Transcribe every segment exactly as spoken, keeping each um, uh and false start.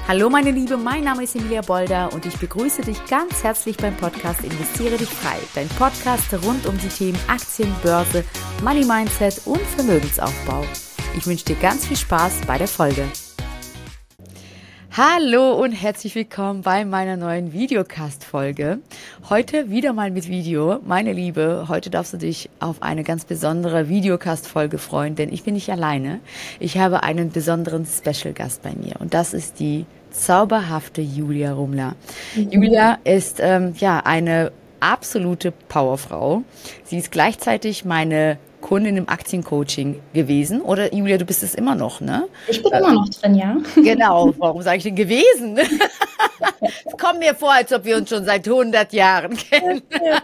Hallo meine Liebe, mein Name ist Emilia Bolder und ich begrüße dich ganz herzlich beim Podcast Investiere dich frei. Dein Podcast rund um die Themen Aktien, Börse, Money Mindset und Vermögensaufbau. Ich wünsche dir ganz viel Spaß bei der Folge. Hallo und herzlich willkommen bei meiner neuen Videocast-Folge. Heute wieder mal mit Video. Meine Liebe, heute darfst du dich auf eine ganz besondere Videocast-Folge freuen, denn ich bin nicht alleine. Ich habe einen besonderen Special-Gast bei mir und das ist die zauberhafte Julia Rumler. Mhm. Julia ist ähm, ja eine absolute Powerfrau. Sie ist gleichzeitig meine Kundin im Aktiencoaching gewesen. Oder Julia, du bist es immer noch, ne? Ich bin äh, immer noch drin, ja. Genau, warum sage ich denn gewesen? Es kommt mir vor, als ob wir uns schon seit hundert Jahren kennen.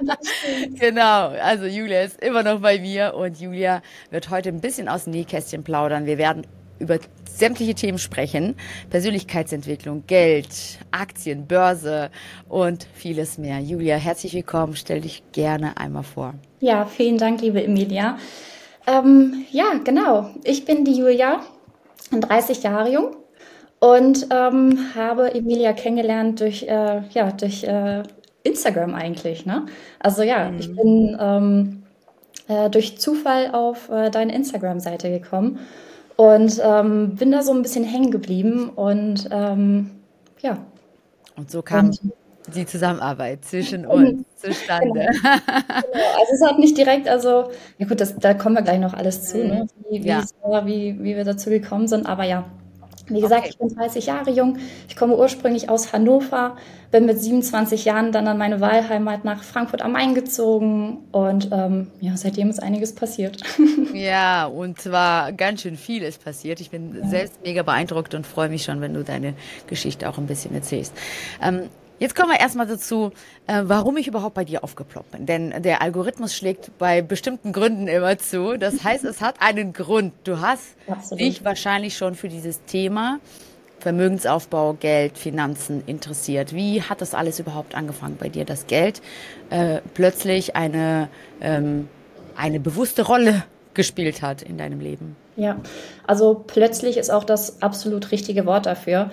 Genau, also Julia ist immer noch bei mir und Julia wird heute ein bisschen aus dem Nähkästchen plaudern. Wir werden über sämtliche Themen sprechen, Persönlichkeitsentwicklung, Geld, Aktien, Börse und vieles mehr. Julia, herzlich willkommen, stell dich gerne einmal vor. Ja, vielen Dank, liebe Emilia. Ähm, ja, genau, ich bin die Julia, dreißig Jahre jung und ähm, habe Emilia kennengelernt durch, äh, ja, durch äh, Instagram eigentlich, ne? Also ja, mhm. ich bin ähm, äh, durch Zufall auf äh, deine Instagram-Seite gekommen. Und ähm, bin da so ein bisschen hängen geblieben und ähm, ja. Und so kam und, die Zusammenarbeit zwischen uns zustande. Genau. Genau. Also es hat nicht direkt, also, ja gut, das, da kommen wir gleich noch alles zu, ne? wie, wie, ja. es war, wie, wie wir dazu gekommen sind, aber ja. Wie gesagt, okay. Ich bin dreißig Jahre jung, ich komme ursprünglich aus Hannover, bin mit siebenundzwanzig Jahren dann an meine Wahlheimat nach Frankfurt am Main gezogen und ähm, ja, seitdem ist einiges passiert. Ja, und zwar ganz schön viel ist passiert. Ich bin ja. selbst mega beeindruckt und freue mich schon, wenn du deine Geschichte auch ein bisschen erzählst. Ähm, Jetzt kommen wir erstmal dazu, äh, warum ich überhaupt bei dir aufgeploppt bin. Denn der Algorithmus schlägt bei bestimmten Gründen immer zu. Das heißt, es hat einen Grund. Du hast Absolut. dich wahrscheinlich schon für dieses Thema Vermögensaufbau, Geld, Finanzen interessiert. Wie hat das alles überhaupt angefangen bei dir, dass Geld äh, plötzlich eine, ähm, eine bewusste Rolle gespielt hat in deinem Leben? Ja, also plötzlich ist auch das absolut richtige Wort dafür.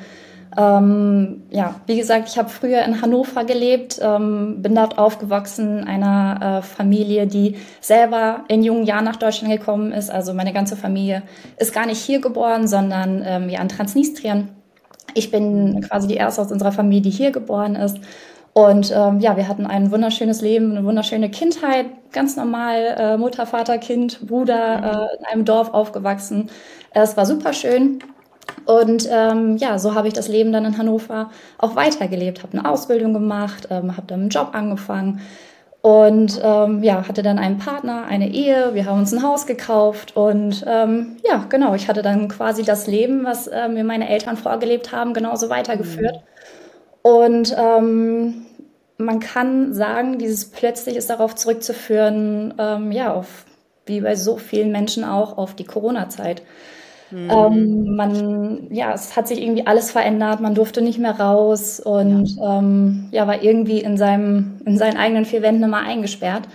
Ähm, ja, wie gesagt, ich habe früher in Hannover gelebt, ähm, bin dort aufgewachsen, in einer äh, Familie, die selber in jungen Jahren nach Deutschland gekommen ist. Also meine ganze Familie ist gar nicht hier geboren, sondern ähm, ja in Transnistrien. Ich bin quasi die erste aus unserer Familie, die hier geboren ist. Und ähm, ja, wir hatten ein wunderschönes Leben, eine wunderschöne Kindheit, ganz normal, äh, Mutter, Vater, Kind, Bruder, äh, in einem Dorf aufgewachsen. Es war super schön. Und ähm, ja, so habe ich das Leben dann in Hannover auch weitergelebt, habe eine Ausbildung gemacht, ähm, habe dann einen Job angefangen und ähm, ja, hatte dann einen Partner, eine Ehe, wir haben uns ein Haus gekauft und ähm, ja, genau, ich hatte dann quasi das Leben, was äh, mir meine Eltern vorgelebt haben, genauso weitergeführt. Mhm. Und ähm, man kann sagen, dieses plötzlich ist darauf zurückzuführen, ähm, ja, auf, wie bei so vielen Menschen auch, auf die Corona-Zeit. Mhm. Ähm, man, ja, es hat sich irgendwie alles verändert, man durfte nicht mehr raus und ja, ähm, ja war irgendwie in seinem, in seinen eigenen vier Wänden immer eingesperrt.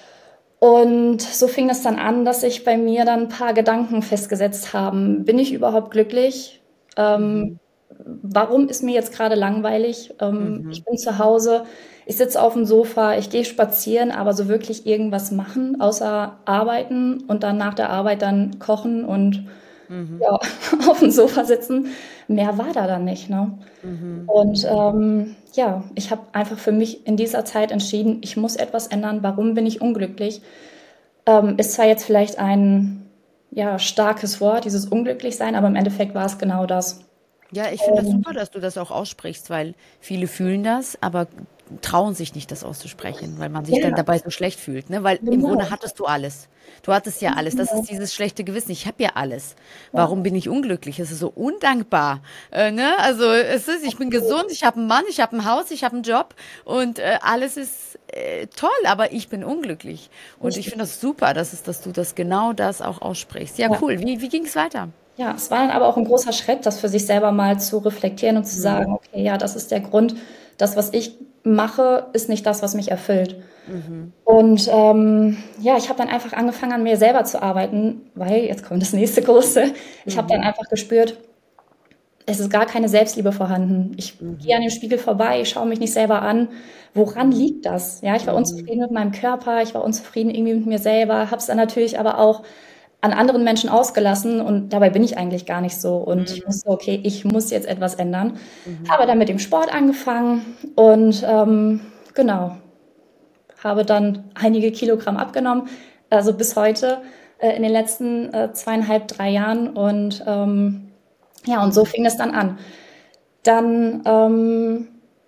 Und so fing es dann an, dass sich bei mir dann ein paar Gedanken festgesetzt haben. Bin ich überhaupt glücklich? Ähm, mhm. Warum ist mir jetzt gerade langweilig? Ähm, mhm. Ich bin zu Hause, ich sitze auf dem Sofa, ich gehe spazieren, aber so wirklich irgendwas machen, außer arbeiten und dann nach der Arbeit dann kochen und Mhm. ja, auf dem Sofa sitzen. Mehr war da dann nicht, ne? Mhm. Und ähm, ja, ich habe einfach für mich in dieser Zeit entschieden, ich muss etwas ändern. Warum bin ich unglücklich? Ähm, ist zwar jetzt vielleicht ein ja, starkes Wort, dieses Unglücklichsein, aber im Endeffekt war es genau das. Ja, ich finde das super, dass du das auch aussprichst, weil viele fühlen das, aber trauen sich nicht, das auszusprechen, weil man sich ja. dann dabei so schlecht fühlt, ne? Weil genau. im Grunde hattest du alles. Du hattest ja alles. Das ist dieses schlechte Gewissen. Ich habe ja alles. Warum ja. bin ich unglücklich? Es ist so undankbar. Äh, ne? Also es ist, ich bin gesund, ich habe einen Mann, ich habe ein Haus, ich habe einen Job und äh, alles ist äh, toll, aber ich bin unglücklich. Und Richtig. ich finde das super, dass, es, dass du das genau das auch aussprichst. Ja, ja. cool. Wie, wie ging es weiter? Ja, es war dann aber auch ein großer Schritt, das für sich selber mal zu reflektieren und zu mhm. sagen, okay, ja, das ist der Grund, das, was ich mache, ist nicht das, was mich erfüllt. Mhm. Und ähm, ja, ich habe dann einfach angefangen, an mir selber zu arbeiten, weil, jetzt kommt das nächste Große, ich mhm. habe dann einfach gespürt, es ist gar keine Selbstliebe vorhanden. Ich Mhm. gehe an dem Spiegel vorbei, ich schaue mich nicht selber an. Woran liegt das? Ja, ich war Mhm. unzufrieden mit meinem Körper, ich war unzufrieden irgendwie mit mir selber, habe es dann natürlich aber auch an anderen Menschen ausgelassen und dabei bin ich eigentlich gar nicht so. Und ich Mhm. wusste, okay, ich muss jetzt etwas ändern. Mhm. Habe dann mit dem Sport angefangen und ähm, genau, habe dann einige Kilogramm abgenommen, also bis heute äh, in den letzten äh, zweieinhalb, drei Jahren. Und ähm, ja, und so fing es dann an. Dann ähm,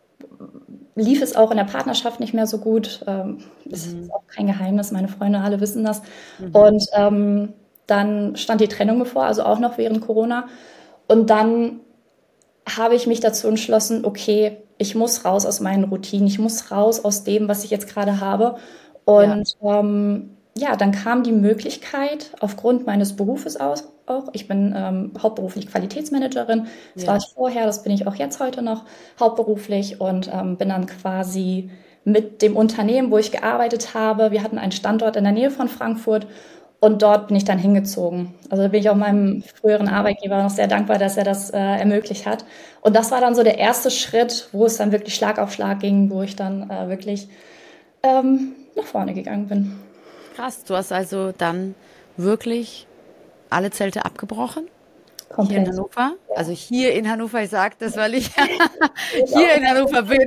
lief es auch in der Partnerschaft nicht mehr so gut. Ähm, das Mhm. ist auch kein Geheimnis, meine Freunde alle wissen das. Mhm. Und ähm, dann stand die Trennung bevor, also auch noch während Corona. Und dann habe ich mich dazu entschlossen, okay, ich muss raus aus meinen Routinen, ich muss raus aus dem, was ich jetzt gerade habe. Ja. Und ähm, ja, dann kam die Möglichkeit aufgrund meines Berufes aus, auch. Ich bin ähm, hauptberuflich Qualitätsmanagerin. Das war Ja. ich vorher, das bin ich auch jetzt heute noch hauptberuflich und ähm, bin dann quasi mit dem Unternehmen, wo ich gearbeitet habe. Wir hatten einen Standort in der Nähe von Frankfurt und dort bin ich dann hingezogen. Also da bin ich auch meinem früheren Arbeitgeber noch sehr dankbar, dass er das äh, ermöglicht hat. Und das war dann so der erste Schritt, wo es dann wirklich Schlag auf Schlag ging, wo ich dann äh, wirklich ähm, nach vorne gegangen bin. Krass, du hast also dann wirklich alle Zelte abgebrochen? Hier in Komplett. Hannover? Ja. Also hier in Hannover, ich sage das, weil ich Ich hier auch. in Hannover bin.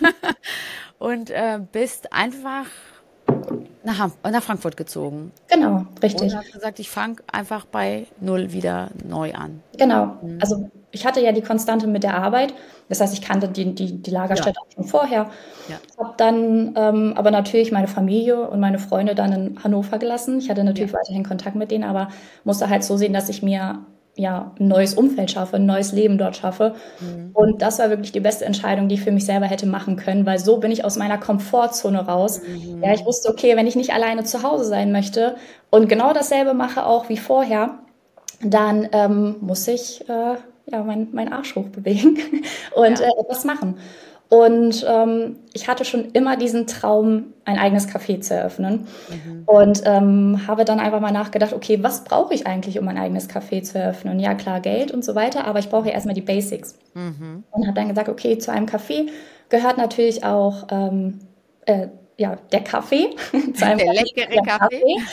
Und äh, bist einfach nach, Ham nach Frankfurt gezogen. Genau, Und richtig. hast gesagt, ich fange einfach bei Null wieder neu an. Genau. Mhm. Also ich hatte ja die Konstante mit der Arbeit. Das heißt, ich kannte die, die, die Ja, Lagerstätte auch schon vorher. ja, Habe dann ähm, aber natürlich meine Familie und meine Freunde dann in Hannover gelassen. Ich hatte ja. natürlich weiterhin Kontakt mit denen, aber musste halt so sehen, dass ich mir ja ein neues Umfeld schaffe, ein neues Leben dort schaffe. Mhm. Und das war wirklich die beste Entscheidung, die ich für mich selber hätte machen können, weil so bin ich aus meiner Komfortzone raus. Ja, ich Mhm. wusste, okay, wenn ich nicht alleine zu Hause sein möchte und genau dasselbe mache auch wie vorher, dann ähm, muss ich äh, ja meinen mein Arsch hochbewegen und Ja. äh, etwas machen. Und ähm, ich hatte schon immer diesen Traum, ein eigenes Café zu eröffnen. Mhm. Und ähm, habe dann einfach mal nachgedacht, okay, was brauche ich eigentlich, um ein eigenes Café zu eröffnen? Ja, klar, Geld und so weiter, aber ich brauche ja erstmal die Basics. Mhm. Und habe dann gesagt, okay, zu einem Café gehört natürlich auch ähm, äh, ja, der Kaffee. Zu einem Der Café leckere der Kaffee. Kaffee.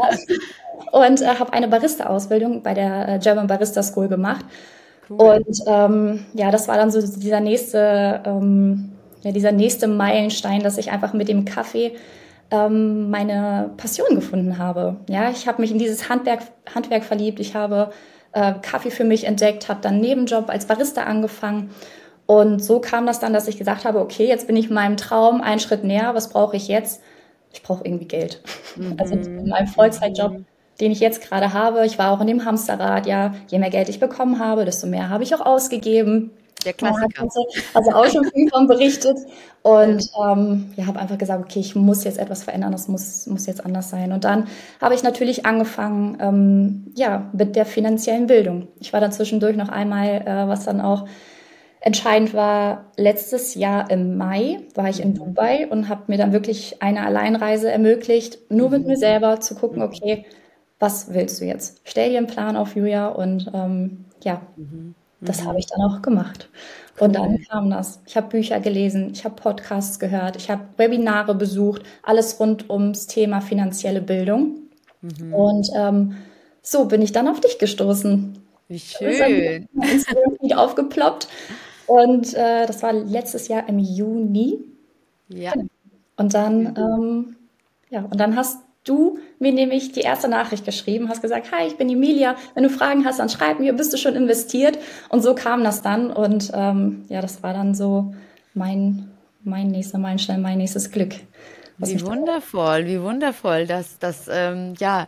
Ja. Und äh, habe eine Barista-Ausbildung bei der äh, German Barista School gemacht. Cool. Und ähm, ja, das war dann so dieser nächste, ähm, ja, dieser nächste Meilenstein, dass ich einfach mit dem Kaffee ähm, meine Passion gefunden habe. Ja, ich habe mich in dieses Handwerk, Handwerk verliebt. Ich habe äh, Kaffee für mich entdeckt, habe dann einen Nebenjob als Barista angefangen. Und so kam das dann, dass ich gesagt habe, okay, jetzt bin ich meinem Traum einen Schritt näher. Was brauche ich jetzt? Ich brauche irgendwie Geld. Also in Mhm. meinem Vollzeitjob, Mhm. den ich jetzt gerade habe. Ich war auch in dem Hamsterrad, ja, je mehr Geld ich bekommen habe, desto mehr habe ich auch ausgegeben. Der Ja, hat Klassiker. also, also auch schon viel von berichtet. Und ähm, ja, habe einfach gesagt, okay, ich muss jetzt etwas verändern, das muss, muss jetzt anders sein. Und dann habe ich natürlich angefangen, ähm, ja, mit der finanziellen Bildung. Ich war dann zwischendurch noch einmal, äh, was dann auch entscheidend war, letztes Jahr im Mai war ich in Mhm. Dubai und habe mir dann wirklich eine Alleinreise ermöglicht, nur mit mir Mhm. selber zu gucken, Mhm. okay, was willst du jetzt? Stell dir einen Plan auf, Julia. Und ähm, ja, Mhm. das habe Mhm. ich dann auch gemacht. Und dann Cool. kam das. Ich habe Bücher gelesen, ich habe Podcasts gehört, ich habe Webinare besucht, alles rund ums Thema finanzielle Bildung. Mhm. Und ähm, so bin ich dann auf dich gestoßen. Wie Das ist dann wieder schön. mein Instagram-Feed aufgeploppt. Und äh, das war letztes Jahr im Juni. Ja. Genau. Und dann, ähm, ja, und dann hast du mir nämlich die erste Nachricht geschrieben, hast gesagt, hi, ich bin Emilia. Wenn du Fragen hast, dann schreib mir, bist du schon investiert? Und so kam das dann. Und ähm, ja, das war dann so mein, mein nächster Meilenstein, mein nächstes Glück, was Wie mich da. wundervoll, wie wundervoll, dass, dass ähm, ja,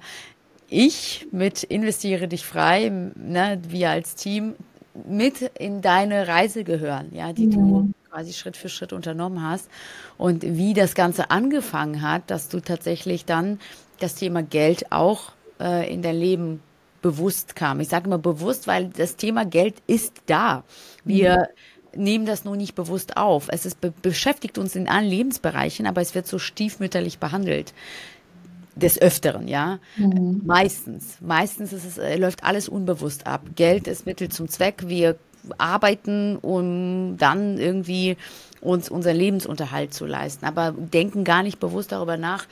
ich mit Investiere dich frei, m- ne, wir als Team mit in deine Reise gehören, ja, die du Mhm. quasi Schritt für Schritt unternommen hast und wie das Ganze angefangen hat, dass du tatsächlich dann das Thema Geld auch äh, in dein Leben bewusst kam. Ich sage immer bewusst, weil das Thema Geld ist da. Wir nehmen das nur nicht bewusst auf. Es ist, be beschäftigt uns in allen Lebensbereichen, aber es wird so stiefmütterlich behandelt. Des Öfteren, ja. Mhm. Meistens. Meistens ist es, äh, läuft alles unbewusst ab. Geld ist Mittel zum Zweck. Wir arbeiten, um dann irgendwie uns unseren Lebensunterhalt zu leisten, aber denken gar nicht bewusst darüber nach,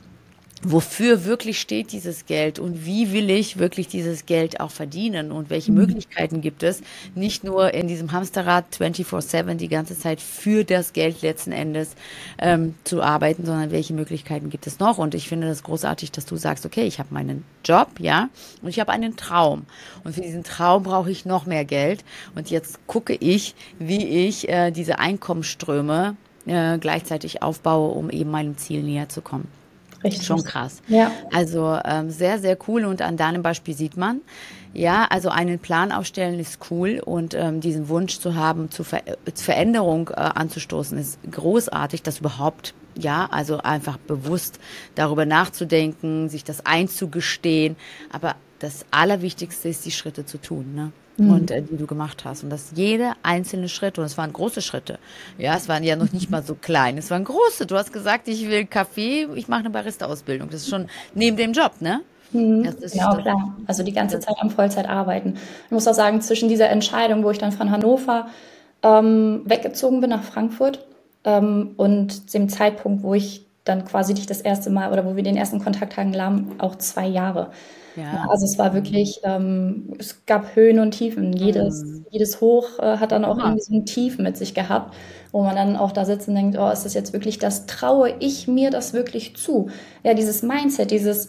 wofür wirklich steht dieses Geld und wie will ich wirklich dieses Geld auch verdienen und welche Möglichkeiten gibt es, nicht nur in diesem Hamsterrad vierundzwanzig sieben die ganze Zeit für das Geld letzten Endes ähm, zu arbeiten, sondern welche Möglichkeiten gibt es noch. Und ich finde das großartig, dass du sagst, okay, ich habe meinen Job, ja, und ich habe einen Traum. Und für diesen Traum brauche ich noch mehr Geld. Und jetzt gucke ich, wie ich äh, diese Einkommensströme äh, gleichzeitig aufbaue, um eben meinem Ziel näher zu kommen. Richtig. Schon krass. Ja. Also ähm, sehr, sehr cool und an deinem Beispiel sieht man, ja, also einen Plan aufstellen ist cool und ähm, diesen Wunsch zu haben, zu Ver Veränderung äh, anzustoßen, ist großartig, das überhaupt, ja, also einfach bewusst darüber nachzudenken, sich das einzugestehen, aber das Allerwichtigste ist, die Schritte zu tun, ne? Und äh, die du gemacht hast. Und dass jeder einzelne Schritt, und es waren große Schritte, ja, es waren ja noch nicht mal so klein, es waren große. Du hast gesagt, ich will Kaffee, ich mache eine Barista-Ausbildung. Das ist schon neben dem Job, ne? Das ist, Genau, das, klar. Also die ganze das, Zeit am Vollzeit arbeiten. Ich muss auch sagen, zwischen dieser Entscheidung, wo ich dann von Hannover ähm, weggezogen bin nach Frankfurt ähm, und dem Zeitpunkt, wo ich dann quasi dich das erste Mal oder wo wir den ersten Kontakt hatten, lagen auch zwei Jahre. Ja, ja. also es war wirklich, ähm, es gab Höhen und Tiefen. Jedes, Mhm. jedes Hoch äh, hat dann auch Ja. irgendwie so ein Tief mit sich gehabt, wo man dann auch da sitzt und denkt, oh, ist das jetzt wirklich das? Traue ich mir das wirklich zu? Ja, dieses Mindset, dieses,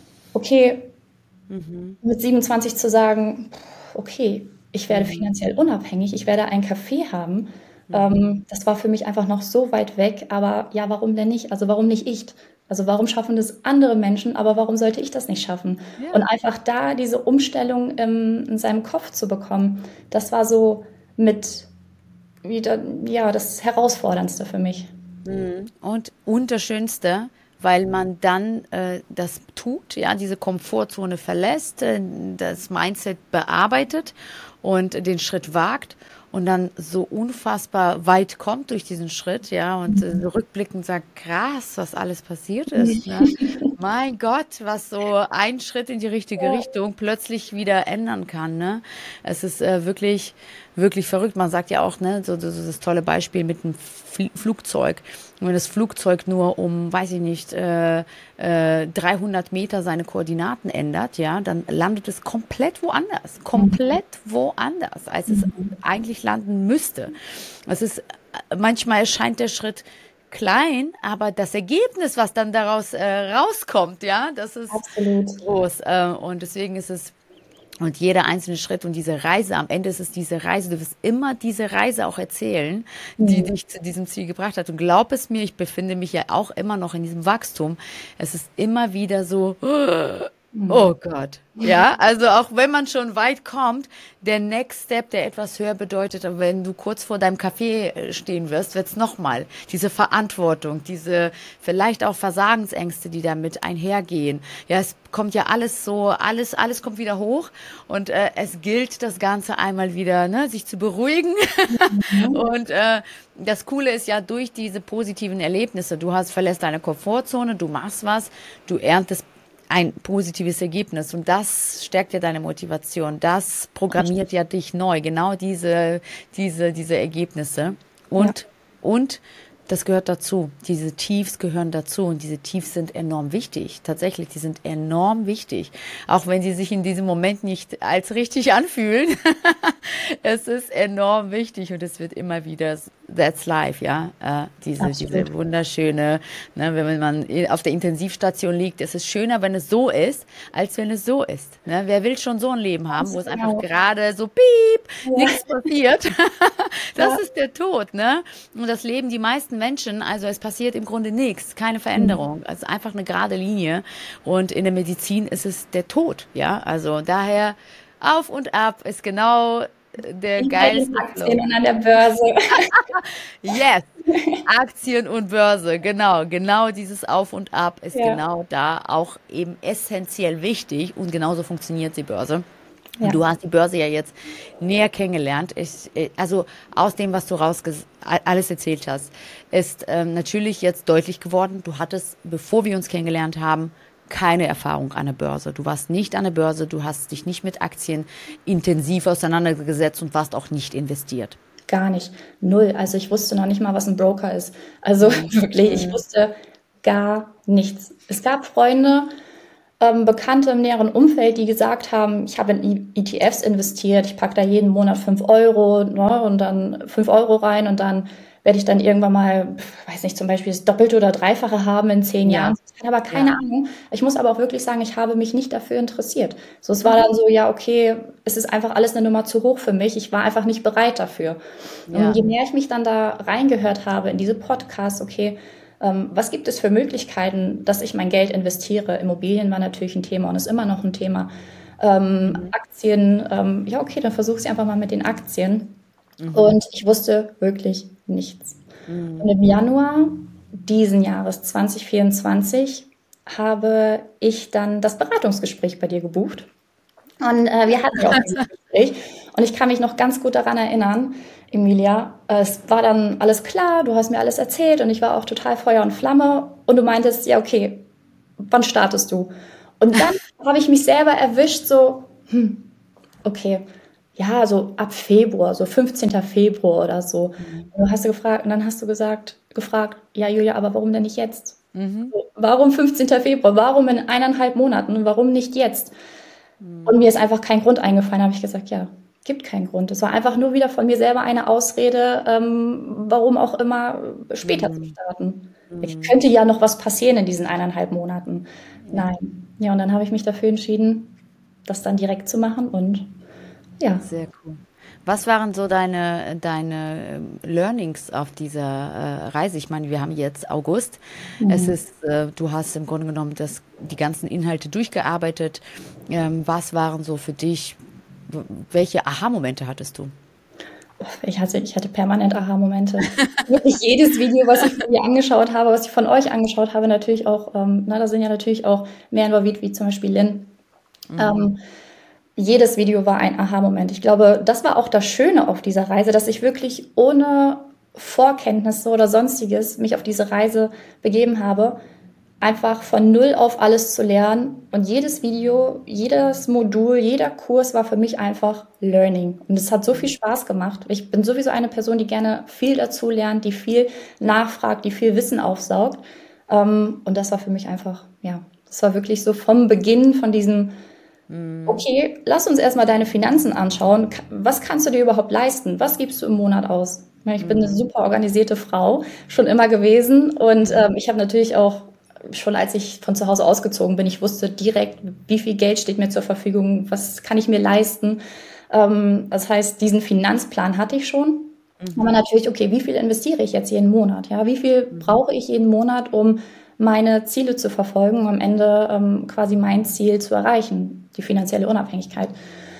okay, Mhm. mit siebenundzwanzig zu sagen, okay, ich werde Mhm. finanziell unabhängig, ich werde einen Café haben, Mhm. ähm, das war für mich einfach noch so weit weg. Aber ja, warum denn nicht? Also warum nicht ich? Also warum schaffen das andere Menschen, aber warum sollte ich das nicht schaffen? Und Ja. einfach da diese Umstellung ähm, in seinem Kopf zu bekommen, das war so mit wieder, ja, das Herausforderndste für mich. Mhm. Und, und das Schönste, weil man dann äh, das tut, ja, diese Komfortzone verlässt, äh, das Mindset bearbeitet und den Schritt wagt und dann so unfassbar weit kommt durch diesen Schritt, ja, und äh, so rückblickend sagt, krass, was alles passiert ist, ne? Mein Gott, was so ein Schritt in die richtige Ja, Richtung plötzlich wieder ändern kann, ne? Es ist äh, wirklich, wirklich verrückt. Man sagt ja auch, ne, so, so so das tolle Beispiel mit einem Fl Flugzeug. Wenn das Flugzeug nur um, weiß ich nicht, äh, äh, dreihundert Meter seine Koordinaten ändert, ja, dann landet es komplett woanders, komplett woanders, als es eigentlich landen müsste. Es ist, äh, manchmal erscheint der Schritt klein, aber das Ergebnis, was dann daraus äh, rauskommt, ja, das ist absolut. groß. Äh, und deswegen ist es und jeder einzelne Schritt und diese Reise, am Ende ist es diese Reise, du wirst immer diese Reise auch erzählen, die Mhm. dich zu diesem Ziel gebracht hat. Und glaub es mir, ich befinde mich ja auch immer noch in diesem Wachstum. Es ist immer wieder so, oh Gott. Ja, also auch wenn man schon weit kommt, der Next Step, der etwas höher bedeutet, aber wenn du kurz vor deinem Café äh, stehen wirst, wird's nochmal. Diese Verantwortung, diese vielleicht auch Versagensängste, die damit einhergehen. Ja, es kommt ja alles so, alles, alles kommt wieder hoch und äh, es gilt, das Ganze einmal wieder, ne, sich zu beruhigen. Und äh, das Coole ist ja durch diese positiven Erlebnisse, du hast verlässt deine Komfortzone, du machst was, du erntest ein positives Ergebnis und das stärkt ja deine Motivation. Das programmiert ja dich neu. Genau diese, diese, diese Ergebnisse. Ja, Und, und das gehört dazu. Diese Tiefs gehören dazu und diese Tiefs sind enorm wichtig. Tatsächlich, die sind enorm wichtig. Auch wenn sie sich in diesem Moment nicht als richtig anfühlen. Es ist enorm wichtig und es wird immer wieder, that's life, ja. Äh, diese, absolut. diese wunderschöne, ne, wenn man auf der Intensivstation liegt, es ist schöner, wenn es so ist, als wenn es so ist. Ne? Wer will schon so ein Leben haben, wo Ganz es einfach genau. gerade so piep, Ja, nichts passiert? Das ja. ist der Tod, ne? Und das leben die meisten Menschen, also es passiert im Grunde nichts, keine Mhm. Veränderung. Es ist einfach eine gerade Linie. Und in der Medizin ist es der Tod, ja. Also daher auf und ab ist genau der Wie bei den geilste Aktien Flow. und an der Börse. Yes, Aktien und Börse, genau, genau dieses Auf und Ab ist Ja, genau da auch eben essentiell wichtig und genauso funktioniert die Börse. Und ja, du hast die Börse ja jetzt näher kennengelernt. Ich, äh, also aus dem, was du raus alles erzählt hast, ist ähm, natürlich jetzt deutlich geworden, du hattest, bevor wir uns kennengelernt haben, keine Erfahrung an der Börse. Du warst nicht an der Börse, du hast dich nicht mit Aktien intensiv auseinandergesetzt und warst auch nicht investiert. Gar nicht. Null. Also ich wusste noch nicht mal, was ein Broker ist. Also wirklich, ich wusste gar nichts. Es gab Freunde, ähm, Bekannte im näheren Umfeld, die gesagt haben, ich habe in E T Fs investiert, ich packe da jeden Monat fünf Euro, ne, und dann fünf Euro rein und dann werde ich dann irgendwann mal, weiß nicht, zum Beispiel das Doppelte oder Dreifache haben in zehn Ja. Jahren. Ich hatte aber keine Ja. Ahnung. Ich muss aber auch wirklich sagen, ich habe mich nicht dafür interessiert. So, es war dann so, ja, okay, es ist einfach alles eine Nummer zu hoch für mich. Ich war einfach nicht bereit dafür. Ja. Und je mehr ich mich dann da reingehört habe in diese Podcasts, okay, ähm, was gibt es für Möglichkeiten, dass ich mein Geld investiere? Immobilien war natürlich ein Thema und ist immer noch ein Thema. Ähm, Aktien, ähm, ja, okay, dann versuche ich einfach mal mit den Aktien. Und ich wusste wirklich nichts. Und im Januar diesen Jahres zwanzig vierundzwanzig habe ich dann das Beratungsgespräch bei dir gebucht. Und äh, wir hatten ja auch dieses Gespräch. Und ich kann mich noch ganz gut daran erinnern, Emilia, äh, es war dann alles klar, du hast mir alles erzählt und ich war auch total Feuer und Flamme. Und du meintest, ja, okay, wann startest du? Und dann habe ich mich selber erwischt, so, hm, okay, ja, so ab Februar, so fünfzehnten Februar oder so. Und du hast du gefragt, und dann hast du gesagt, gefragt, ja, Julia, aber warum denn nicht jetzt? So, warum fünfzehnten Februar? Warum in eineinhalb Monaten? Warum nicht jetzt? Und mir ist einfach kein Grund eingefallen, habe ich gesagt, ja, gibt keinen Grund. Es war einfach nur wieder von mir selber eine Ausrede, ähm, warum auch immer später zu starten. Ich könnte ja noch was passieren in diesen eineinhalb Monaten. Nein. Ja, und dann habe ich mich dafür entschieden, das dann direkt zu machen und ja. Sehr cool. Was waren so deine, deine ähm, Learnings auf dieser äh, Reise? Ich meine, wir haben jetzt August. Es ist, äh, du hast im Grunde genommen das, die ganzen Inhalte durchgearbeitet. Ähm, was waren so für dich, w- welche Aha-Momente hattest du? Ich hatte, ich hatte permanent Aha-Momente. Wirklich jedes Video, was ich von dir angeschaut habe, was ich von euch angeschaut habe, natürlich auch, ähm, na, da sind ja natürlich auch mehr involviert, wie zum Beispiel Lynn. Ähm, jedes Video war ein Aha-Moment. Ich glaube, das war auch das Schöne auf dieser Reise, dass ich wirklich ohne Vorkenntnisse oder Sonstiges mich auf diese Reise begeben habe, einfach von null auf alles zu lernen. Und jedes Video, jedes Modul, jeder Kurs war für mich einfach Learning. Und es hat so viel Spaß gemacht. Ich bin sowieso eine Person, die gerne viel dazu lernt, die viel nachfragt, die viel Wissen aufsaugt. Ähm, Und das war für mich einfach, ja, das war wirklich so vom Beginn von diesem, okay, lass uns erstmal deine Finanzen anschauen. Ka- Was kannst du dir überhaupt leisten? Was gibst du im Monat aus? Ja, ich bin eine super organisierte Frau, schon immer gewesen. Und ähm, ich habe natürlich auch, schon als ich von zu Hause ausgezogen bin, ich wusste direkt, wie viel Geld steht mir zur Verfügung, was kann ich mir leisten. Ähm, das heißt, diesen Finanzplan hatte ich schon. Aber natürlich, okay, wie viel investiere ich jetzt jeden Monat? Ja, wie viel brauche ich jeden Monat, um meine Ziele zu verfolgen, um am Ende ähm, quasi mein Ziel zu erreichen, die finanzielle Unabhängigkeit.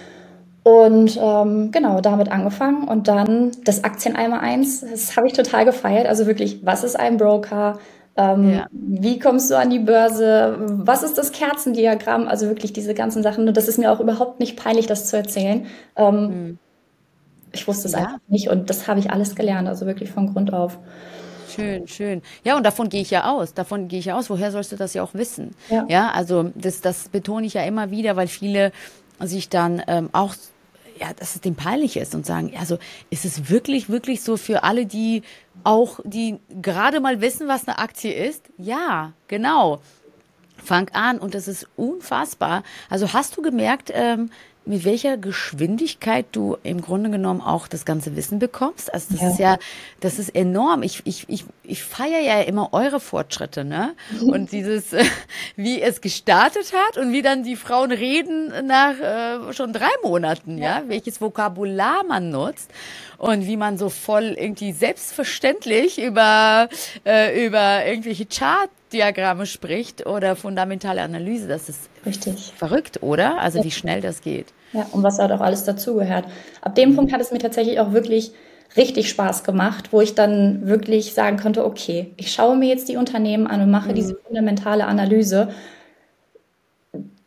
Und ähm, genau, damit angefangen und dann das Aktien einmal eins, das habe ich total gefeiert. Also wirklich, was ist ein Broker? Ähm, Ja. Wie kommst du an die Börse? Was ist das Kerzendiagramm? Also wirklich diese ganzen Sachen. Und das ist mir auch überhaupt nicht peinlich, das zu erzählen. Ähm, Ich wusste es Ja. einfach nicht und das habe ich alles gelernt, also wirklich von Grund auf. Schön, schön. Ja, und davon gehe ich ja aus. Davon gehe ich ja aus. Woher sollst du das ja auch wissen? Ja. Ja, also das, das betone ich ja immer wieder, weil viele sich dann ähm, auch, ja, dass es dem peinlich ist und sagen, also ist es wirklich, wirklich so für alle, die auch, die gerade mal wissen, was eine Aktie ist? Ja, genau. Fang an und das ist unfassbar. Also hast du gemerkt, ähm, mit welcher Geschwindigkeit du im Grunde genommen auch das ganze Wissen bekommst? Also das Ja. ist ja, das ist enorm. Ich, ich, ich, ich feiere ja immer eure Fortschritte, ne? Und dieses, äh, wie es gestartet hat und wie dann die Frauen reden nach äh, schon drei Monaten, ja? Welches Vokabular man nutzt und wie man so voll irgendwie selbstverständlich über, äh, über irgendwelche Chartdiagramme spricht oder fundamentale Analyse. Das ist Richtig. verrückt, oder? Also wie schnell das geht. Ja, und was halt auch alles dazugehört. Ab dem Punkt hat es mir tatsächlich auch wirklich richtig Spaß gemacht, wo ich dann wirklich sagen konnte, okay, ich schaue mir jetzt die Unternehmen an und mache diese fundamentale Analyse.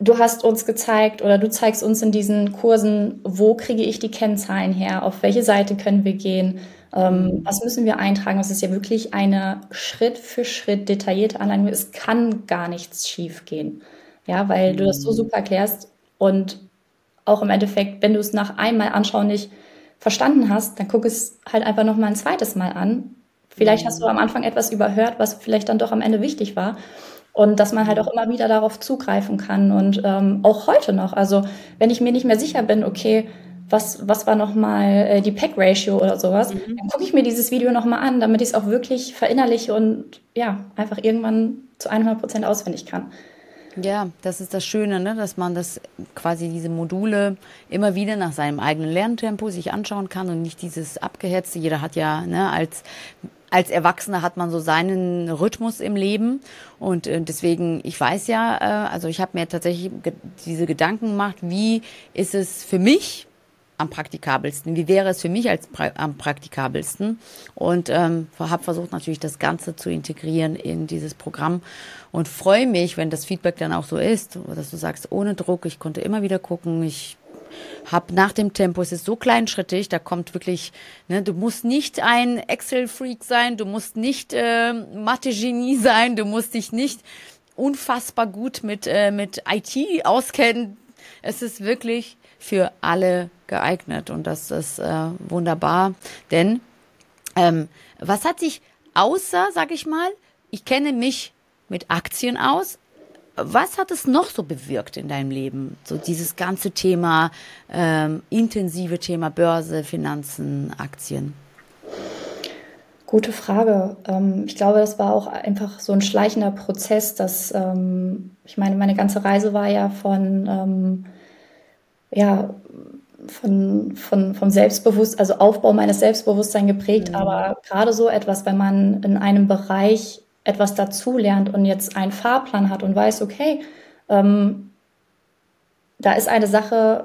du hast uns gezeigt oder du zeigst uns in diesen Kursen, wo kriege ich die Kennzahlen her, auf welche Seite können wir gehen, ähm, was müssen wir eintragen. Das ist ja wirklich eine Schritt für Schritt detaillierte Anleitung. Es kann gar nichts schief gehen, ja, weil du das so super erklärst und auch im Endeffekt, wenn du es nach einmal anschauen nicht verstanden hast, dann guck es halt einfach noch mal ein zweites Mal an. Vielleicht hast du am Anfang etwas überhört, was vielleicht dann doch am Ende wichtig war. Und dass man halt auch immer wieder darauf zugreifen kann und ähm, auch heute noch. Also wenn ich mir nicht mehr sicher bin, okay, was, was war nochmal äh, die Pack-Ratio oder sowas, mhm. dann gucke ich mir dieses Video nochmal an, damit ich es auch wirklich verinnerliche und ja, einfach irgendwann zu hundert Prozent auswendig kann. Ja, das ist das Schöne, ne? Dass man das quasi diese Module immer wieder nach seinem eigenen Lerntempo sich anschauen kann und nicht dieses abgehetzte. Jeder hat ja, ne, als als Erwachsener hat man so seinen Rhythmus im Leben und äh, deswegen, ich weiß ja, äh, also ich habe mir tatsächlich ge- diese Gedanken gemacht, wie ist es für mich am praktikabelsten, wie wäre es für mich als pra- am praktikabelsten und ähm, habe versucht natürlich das Ganze zu integrieren in dieses Programm und freue mich, wenn das Feedback dann auch so ist, dass du sagst, ohne Druck, ich konnte immer wieder gucken, ich hab nach dem Tempo, es ist so kleinschrittig, da kommt wirklich, ne, du musst nicht ein Excel-Freak sein, du musst nicht äh, Mathe-Genie sein, du musst dich nicht unfassbar gut mit, äh, mit I T auskennen. Es ist wirklich für alle geeignet und das ist äh, wunderbar, denn ähm, was hat sich außer, sag ich mal, ich kenne mich mit Aktien aus, was hat es noch so bewirkt in deinem Leben? So dieses ganze Thema, ähm, intensive Thema Börse, Finanzen, Aktien. Gute Frage. Ähm, ich glaube, das war auch einfach so ein schleichender Prozess, dass, ähm, ich meine, meine ganze Reise war ja von, ähm, ja, von, von, vom Selbstbewusstsein, also Aufbau meines Selbstbewusstseins geprägt, mhm. aber gerade so etwas, wenn man in einem Bereich etwas dazulernt und jetzt einen Fahrplan hat und weiß, okay, ähm, da ist eine Sache,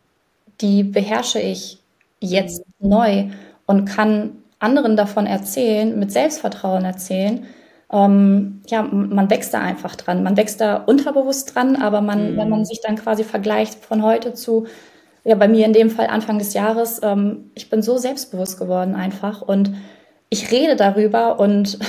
die beherrsche ich jetzt mhm. neu und kann anderen davon erzählen, mit Selbstvertrauen erzählen. Ähm, ja, man wächst da einfach dran. Man wächst da unterbewusst dran, aber man, mhm. wenn man sich dann quasi vergleicht von heute zu, ja, bei mir in dem Fall Anfang des Jahres, ähm, ich bin so selbstbewusst geworden einfach und ich rede darüber und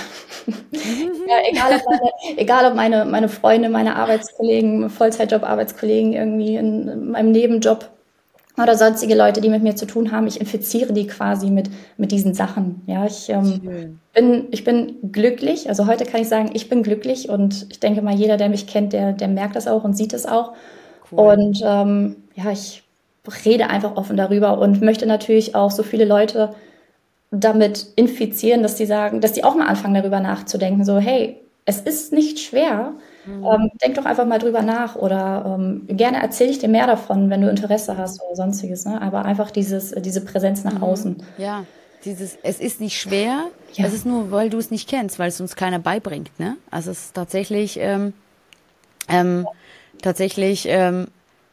ja, egal ob, meine, egal ob meine, meine Freunde, meine Arbeitskollegen, Vollzeitjob-Arbeitskollegen irgendwie in, in meinem Nebenjob oder sonstige Leute, die mit mir zu tun haben, ich infiziere die quasi mit, mit diesen Sachen. Ja, ich ähm, bin, ich bin glücklich. Also heute kann ich sagen, ich bin glücklich und ich denke mal, jeder, der mich kennt, der, der merkt das auch und sieht es auch. Cool. Und ähm, ja, ich rede einfach offen darüber und möchte natürlich auch so viele Leute damit infizieren, dass die sagen, dass die auch mal anfangen, darüber nachzudenken, so, hey, es ist nicht schwer, mhm. ähm, denk doch einfach mal drüber nach oder ähm, gerne erzähle ich dir mehr davon, wenn du Interesse hast oder sonstiges, ne? Aber einfach dieses, diese Präsenz nach mhm. außen. Ja, dieses, es ist nicht schwer, ja. Es ist nur, weil du es nicht kennst, weil es uns keiner beibringt, ne? Also es ist tatsächlich, ähm, ähm, ja. tatsächlich, ähm,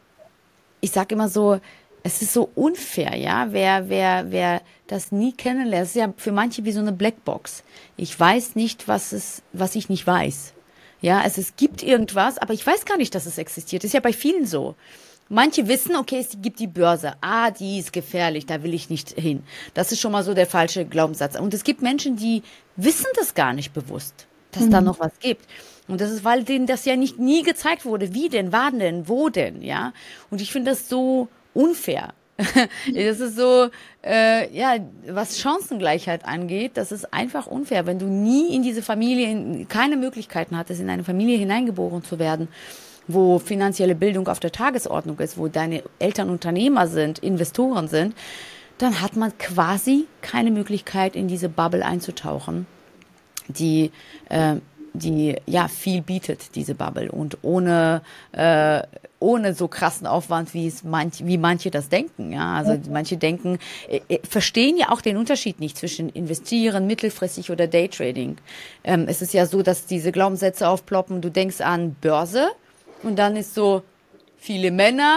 ich sag immer so, es ist so unfair, ja, wer, wer, wer das nie kennenlernt, das ist ja für manche wie so eine Blackbox. Ich weiß nicht, was es, was ich nicht weiß. Ja, also es gibt irgendwas, aber ich weiß gar nicht, dass es existiert. Das ist ja bei vielen so. Manche wissen, okay, es gibt die Börse. Ah, die ist gefährlich, da will ich nicht hin. Das ist schon mal so der falsche Glaubenssatz. Und es gibt Menschen, die wissen das gar nicht bewusst, dass mhm. da noch was gibt. Und das ist, weil denen das ja nicht nie gezeigt wurde. Wie denn, wann denn, wo denn, ja? Und ich finde das so unfair. Das ist so, äh, ja, was Chancengleichheit angeht, das ist einfach unfair. Wenn du nie in diese Familie, keine Möglichkeiten hattest, in eine Familie hineingeboren zu werden, wo finanzielle Bildung auf der Tagesordnung ist, wo deine Eltern Unternehmer sind, Investoren sind, dann hat man quasi keine Möglichkeit, in diese Bubble einzutauchen, die äh, die ja viel bietet, diese Bubble, und ohne äh, ohne so krassen Aufwand, wie es manch, wie manche das denken. Ja, also ja. manche denken, äh, verstehen ja auch den Unterschied nicht zwischen investieren, mittelfristig oder Daytrading. Ähm, es ist ja so, dass diese Glaubenssätze aufploppen. Du denkst an Börse und dann ist so viele Männer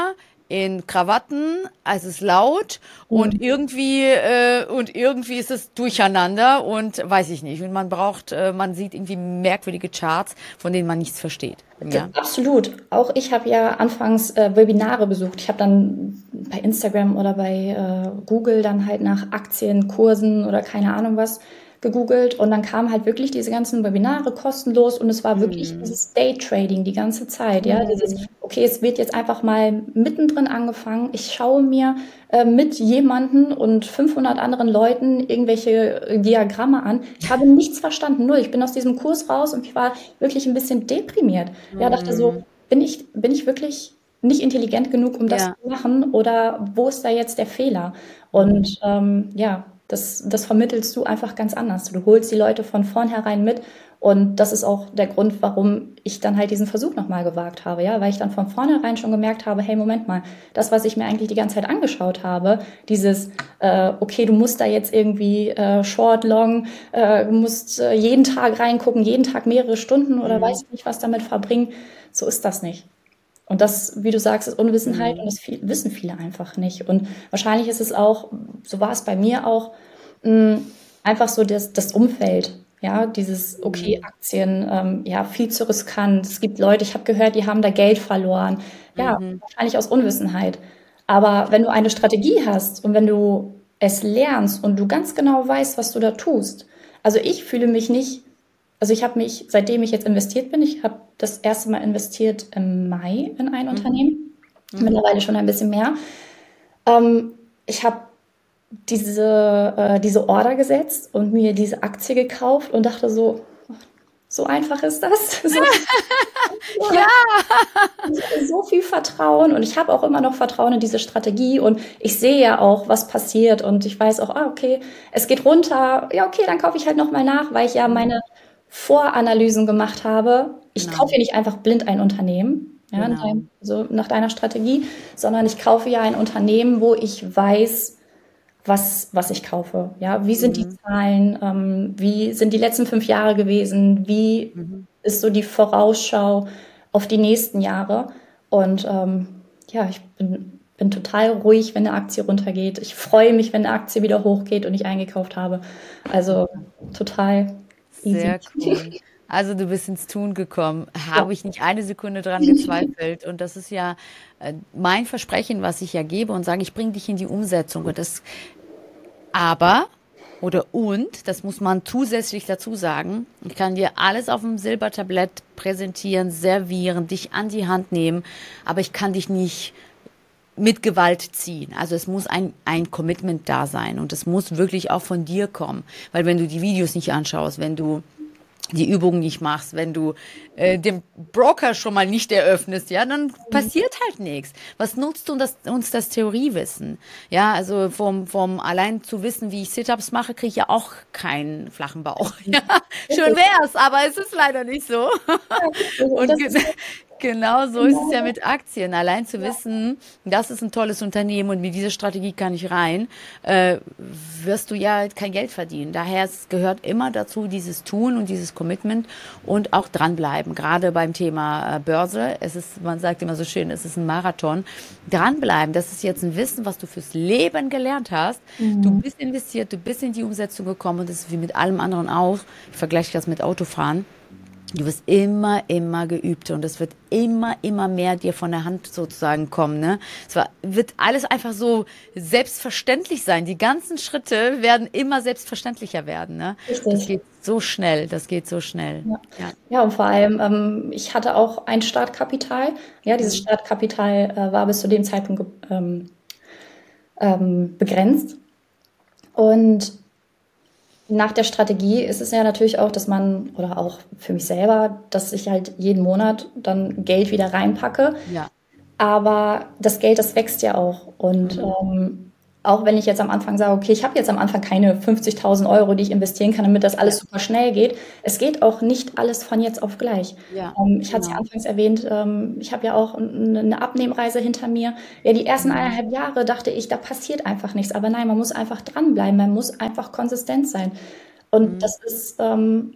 in Krawatten, es ist laut und Mhm. irgendwie äh, und irgendwie ist es durcheinander und weiß ich nicht. Und man braucht, äh, man sieht irgendwie merkwürdige Charts, von denen man nichts versteht. Das, Ja. absolut. Auch ich habe ja anfangs äh, Webinare besucht. Ich habe dann bei Instagram oder bei äh, Google dann halt nach Aktienkursen oder keine Ahnung was gegoogelt und dann kamen halt wirklich diese ganzen Webinare kostenlos und es war wirklich Mhm. dieses Daytrading die ganze Zeit, ja, dieses, Mhm. okay, es wird jetzt einfach mal mittendrin angefangen. Ich schaue mir äh, mit jemanden und fünfhundert anderen Leuten irgendwelche äh, Diagramme an. Ich habe nichts verstanden, null. Ich bin aus diesem Kurs raus und ich war wirklich ein bisschen deprimiert. Ja, dachte so, Mhm. bin ich, bin ich wirklich nicht intelligent genug, um das Ja. zu machen? Oder wo ist da jetzt der Fehler? Mhm. Und ähm, ja, das, das vermittelst du einfach ganz anders. Du holst die Leute von vornherein mit. Und das ist auch der Grund, warum ich dann halt diesen Versuch nochmal gewagt habe, ja, weil ich dann von vornherein schon gemerkt habe, hey, Moment mal, das, was ich mir eigentlich die ganze Zeit angeschaut habe, dieses, äh, okay, du musst da jetzt irgendwie äh, short, long, äh, du musst äh, jeden Tag reingucken, jeden Tag mehrere Stunden oder Mhm. weiß ich nicht, was damit verbringen, so ist das nicht. Und das, wie du sagst, ist Unwissenheit und Mhm. das viel, wissen viele einfach nicht. Und wahrscheinlich ist es auch, so war es bei mir auch, mh, einfach so das, das Umfeld. Ja, dieses, okay, Mhm. Aktien, ähm, ja, viel zu riskant. Es gibt Leute, ich habe gehört, die haben da Geld verloren. Ja, Mhm. wahrscheinlich aus Unwissenheit. Aber wenn du eine Strategie hast und wenn du es lernst und du ganz genau weißt, was du da tust, also ich fühle mich nicht, also ich habe mich, seitdem ich jetzt investiert bin, ich habe das erste Mal investiert im Mai in ein Mhm. Unternehmen, Mhm. mittlerweile schon ein bisschen mehr. Ähm, ich habe diese, äh, diese Order gesetzt und mir diese Aktie gekauft und dachte so, so einfach ist das. So, Ja. ich hatte so viel Vertrauen und ich habe auch immer noch Vertrauen in diese Strategie und ich sehe ja auch, was passiert und ich weiß auch, ah, okay, es geht runter, ja, okay, dann kaufe ich halt nochmal nach, weil ich ja Mhm. meine Voranalysen gemacht habe. Ich kaufe Genau. ja nicht einfach blind ein Unternehmen, ja, in Genau. dein, so nach deiner Strategie, sondern ich kaufe ja ein Unternehmen, wo ich weiß, was, was ich kaufe. Ja, wie sind die Mhm. Zahlen? Ähm, wie sind die letzten fünf Jahre gewesen? Wie Mhm. ist so die Vorausschau auf die nächsten Jahre? Und ähm, ja, ich bin, bin total ruhig, wenn eine Aktie runtergeht. Ich freue mich, wenn eine Aktie wieder hochgeht und ich eingekauft habe. Also total easy. Sehr cool. Also du bist ins Tun gekommen. Ja. Habe ich nicht eine Sekunde dran gezweifelt. Und das ist ja äh, mein Versprechen, was ich ja gebe und sage, ich bringe dich in die Umsetzung. Und das, aber oder und, das muss man zusätzlich dazu sagen, ich kann dir alles auf dem Silbertablett präsentieren, servieren, dich an die Hand nehmen, aber ich kann dich nicht mit Gewalt ziehen. Also es muss ein, ein Commitment da sein und es muss wirklich auch von dir kommen. Weil wenn du die Videos nicht anschaust, wenn du die Übungen nicht machst, wenn du äh, den Broker schon mal nicht eröffnest, ja, dann passiert halt nichts. Was nutzt uns das, uns das Theoriewissen? Ja, also vom, vom allein zu wissen, wie ich Sit-ups mache, kriege ich ja auch keinen flachen Bauch. Ja, schön Richtig. wär's, aber es ist leider nicht so. Ja, richtig. Und Und das ge ist genau so ist es ja genau, mit Aktien. Allein zu ja. wissen, das ist ein tolles Unternehmen und mit dieser Strategie kann ich rein, äh, wirst du ja kein Geld verdienen. Daher es gehört immer dazu, dieses Tun und dieses Commitment und auch dranbleiben. Gerade beim Thema äh, Börse. Es ist, man sagt immer so schön, es ist ein Marathon. Dranbleiben. Das ist jetzt ein Wissen, was du fürs Leben gelernt hast. Du Mhm. bist investiert, du bist in die Umsetzung gekommen und das ist wie mit allem anderen auch. Ich vergleiche das mit Autofahren. Du wirst immer, immer geübter und es wird immer, immer mehr dir von der Hand sozusagen kommen, ne? Es war, wird alles einfach so selbstverständlich sein. Die ganzen Schritte werden immer selbstverständlicher werden, ne? Das Richtig. geht so schnell, das geht so schnell. Ja. Ja. Ja, und vor allem, ähm, ich hatte auch ein Startkapital. Ja, dieses Mhm. Startkapital äh, war bis zu dem Zeitpunkt ge- ähm, ähm, begrenzt. Und nach der Strategie ist es ja natürlich auch, dass man, oder auch für mich selber, dass ich halt jeden Monat dann Geld wieder reinpacke. Ja. Aber das Geld, das wächst ja auch. Und Mhm. ähm, auch wenn ich jetzt am Anfang sage, okay, ich habe jetzt am Anfang keine fünfzigtausend Euro, die ich investieren kann, damit das Ja. alles super schnell geht. Es geht auch nicht alles von jetzt auf gleich. Ja. Ähm, ich hatte es ja Genau. anfangs erwähnt, ähm, ich habe ja auch n- eine Abnehmreise hinter mir. Ja, die ersten Mhm. eineinhalb Jahre dachte ich, da passiert einfach nichts. Aber nein, man muss einfach dranbleiben, man muss einfach konsistent sein. Und Mhm. das ist ähm,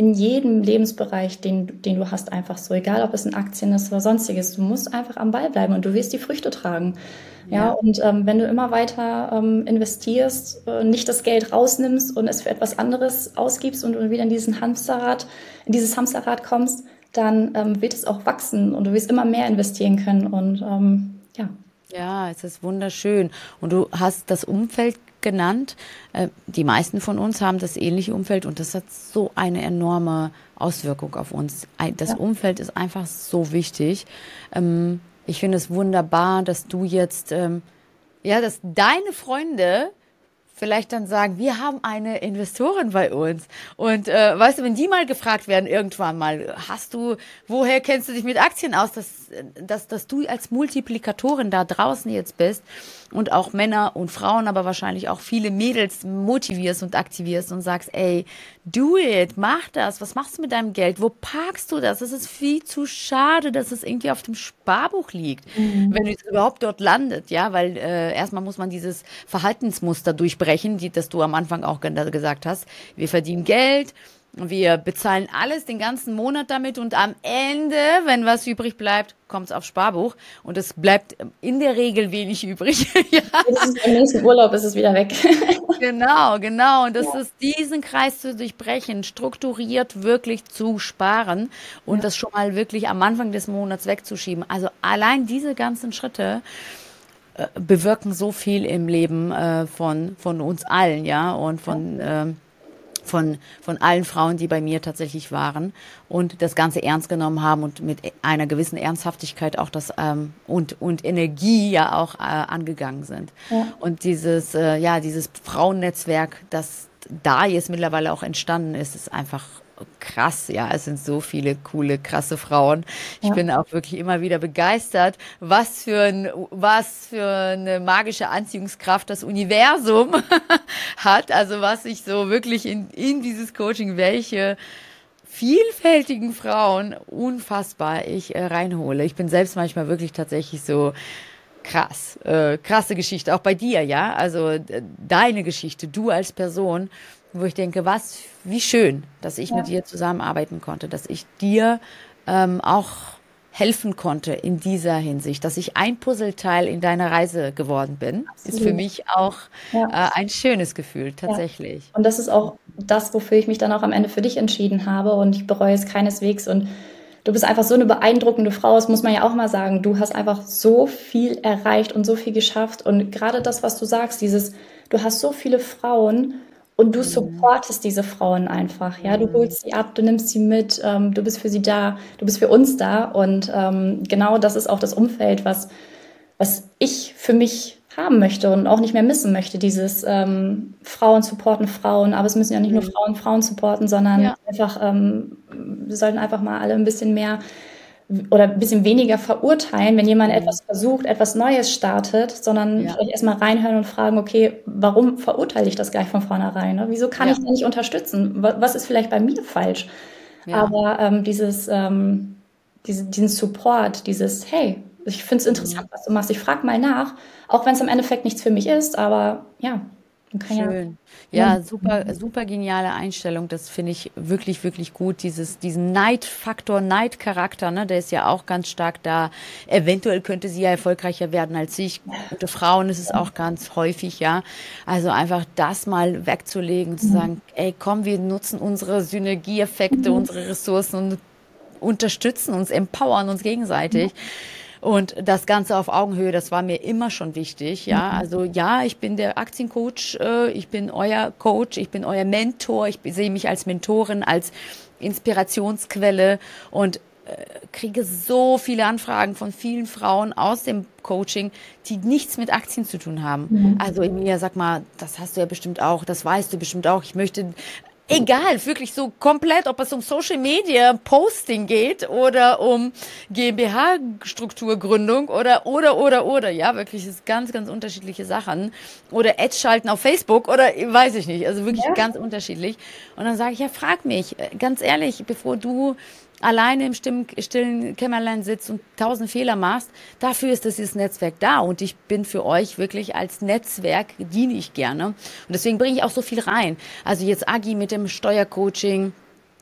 in jedem Lebensbereich, den, den du hast, einfach so, egal ob es in Aktien ist oder sonstiges, du musst einfach am Ball bleiben und du wirst die Früchte tragen. Ja, ja und ähm, wenn du immer weiter ähm, investierst, äh, nicht das Geld rausnimmst und es für etwas anderes ausgibst und du wieder in diesen Hamsterrad, in dieses Hamsterrad kommst, dann ähm, wird es auch wachsen und du wirst immer mehr investieren können und ähm, ja. Ja, es ist wunderschön. Und du hast das Umfeld genannt. Äh, Die meisten von uns haben das ähnliche Umfeld und das hat so eine enorme Auswirkung auf uns. Ein- Das Ja. Umfeld ist einfach so wichtig. Ähm, Ich finde es wunderbar, dass du jetzt, ähm, ja, dass deine Freunde vielleicht dann sagen, wir haben eine Investorin bei uns. Und äh, weißt du, wenn die mal gefragt werden, irgendwann mal, hast du, woher kennst du dich mit Aktien aus, dass, dass, dass du als Multiplikatorin da draußen jetzt bist und auch Männer und Frauen, aber wahrscheinlich auch viele Mädels motivierst und aktivierst und sagst, ey, do it, mach das, was machst du mit deinem Geld, wo parkst du das? Es ist viel zu schade, dass es irgendwie auf dem Sparbuch liegt, Mhm. wenn es überhaupt dort landet, ja, weil äh, erstmal muss man dieses Verhaltensmuster durchbrechen, die, das du am Anfang auch ge- gesagt hast. Wir verdienen Geld, wir bezahlen alles den ganzen Monat damit und am Ende, wenn was übrig bleibt, kommt es aufs Sparbuch und es bleibt in der Regel wenig übrig. Ja, Spätestens im nächsten Urlaub ist es wieder weg. genau, genau. Und das Ja, ist diesen Kreis zu durchbrechen, strukturiert wirklich zu sparen und ja, das schon mal wirklich am Anfang des Monats wegzuschieben. Also allein diese ganzen Schritte äh, bewirken so viel im Leben äh, von, von uns allen, ja, und ja, von, ähm, von, von allen Frauen, die bei mir tatsächlich waren und das Ganze ernst genommen haben und mit einer gewissen Ernsthaftigkeit auch das ähm, und, und Energie ja auch äh, angegangen sind. ja. Und dieses, äh, ja, dieses Frauennetzwerk, das da jetzt mittlerweile auch entstanden ist, ist einfach krass. Ja, es sind so viele coole, krasse Frauen. Ich Ja. bin auch wirklich immer wieder begeistert, was für ein, was für eine magische Anziehungskraft das Universum hat. Also was ich so wirklich in, in dieses Coaching, welche vielfältigen Frauen unfassbar ich äh, reinhole. Ich bin selbst manchmal wirklich tatsächlich so krass, äh, krasse Geschichte, auch bei dir, ja. Also äh, deine Geschichte, du als Person, wo ich denke, was, wie schön, dass ich mit Ja, dir zusammenarbeiten konnte, dass ich dir ähm, auch helfen konnte in dieser Hinsicht, dass ich ein Puzzleteil in deiner Reise geworden bin, ist für absolut. mich auch Ja, äh, ein schönes Gefühl, ja. tatsächlich. Und das ist auch das, wofür ich mich dann auch am Ende für dich entschieden habe und ich bereue es keineswegs. Und du bist einfach so eine beeindruckende Frau, das muss man ja auch mal sagen. Du hast einfach so viel erreicht und so viel geschafft. Und gerade das, was du sagst, dieses, du hast so viele Frauen und du Mhm. supportest diese Frauen einfach. Ja, du Mhm. holst sie ab, du nimmst sie mit, ähm, du bist für sie da, du bist für uns da. Und ähm, genau das ist auch das Umfeld, was was ich für mich haben möchte und auch nicht mehr missen möchte, dieses ähm, Frauen supporten Frauen, aber es müssen ja nicht nur Mhm. Frauen Frauen supporten, sondern Ja. einfach, ähm, wir sollten einfach mal alle ein bisschen mehr oder ein bisschen weniger verurteilen, wenn jemand Mhm. etwas versucht, etwas Neues startet, sondern Ja. vielleicht erstmal reinhören und fragen, okay, warum verurteile ich das gleich von vornherein? Ne? Wieso kann ich Ja. da nicht unterstützen? Wa- Was ist vielleicht bei mir falsch? Ja. Aber ähm, dieses, ähm, diese, diesen Support, dieses, hey, ich finde es interessant, Mhm. was du machst, ich frage mal nach, auch wenn es im Endeffekt nichts für mich ist, aber ja, man kann ja Schön. lernen. Ja, super, super geniale Einstellung. Das finde ich wirklich, wirklich gut. Dieses, diesen Neidfaktor, Neidcharakter, ne, der ist ja auch ganz stark da. Eventuell könnte sie ja erfolgreicher werden als ich. Unter Frauen ist es auch ganz häufig, ja. Also einfach das mal wegzulegen, zu sagen, ey, komm, wir nutzen unsere Synergieeffekte, Mhm. unsere Ressourcen und unterstützen uns, empowern uns gegenseitig. Und das Ganze auf Augenhöhe, das war mir immer schon wichtig, ja. Also ja, ich bin der Aktiencoach, äh, ich bin euer Coach, ich bin euer Mentor, ich sehe mich als Mentorin, als Inspirationsquelle und äh, kriege so viele Anfragen von vielen Frauen aus dem Coaching, die nichts mit Aktien zu tun haben. Mhm. Also Emilia, sag mal, das hast du ja bestimmt auch, das weißt du bestimmt auch. Ich möchte egal, wirklich so komplett, ob es um Social Media Posting geht oder um GmbH-Strukturgründung oder, oder, oder, oder, ja, wirklich ist ganz, ganz unterschiedliche Sachen. Oder Ads schalten auf Facebook oder weiß ich nicht, also wirklich Ja, ganz unterschiedlich. Und dann sage ich, ja, frag mich, äh, ganz ehrlich, bevor du alleine im stillen, stillen Kämmerlein sitzt und tausend Fehler machst, dafür ist dieses Netzwerk da und ich bin für euch wirklich als Netzwerk, diene ich gerne und deswegen bringe ich auch so viel rein. Also jetzt Agi mit dem Steuercoaching,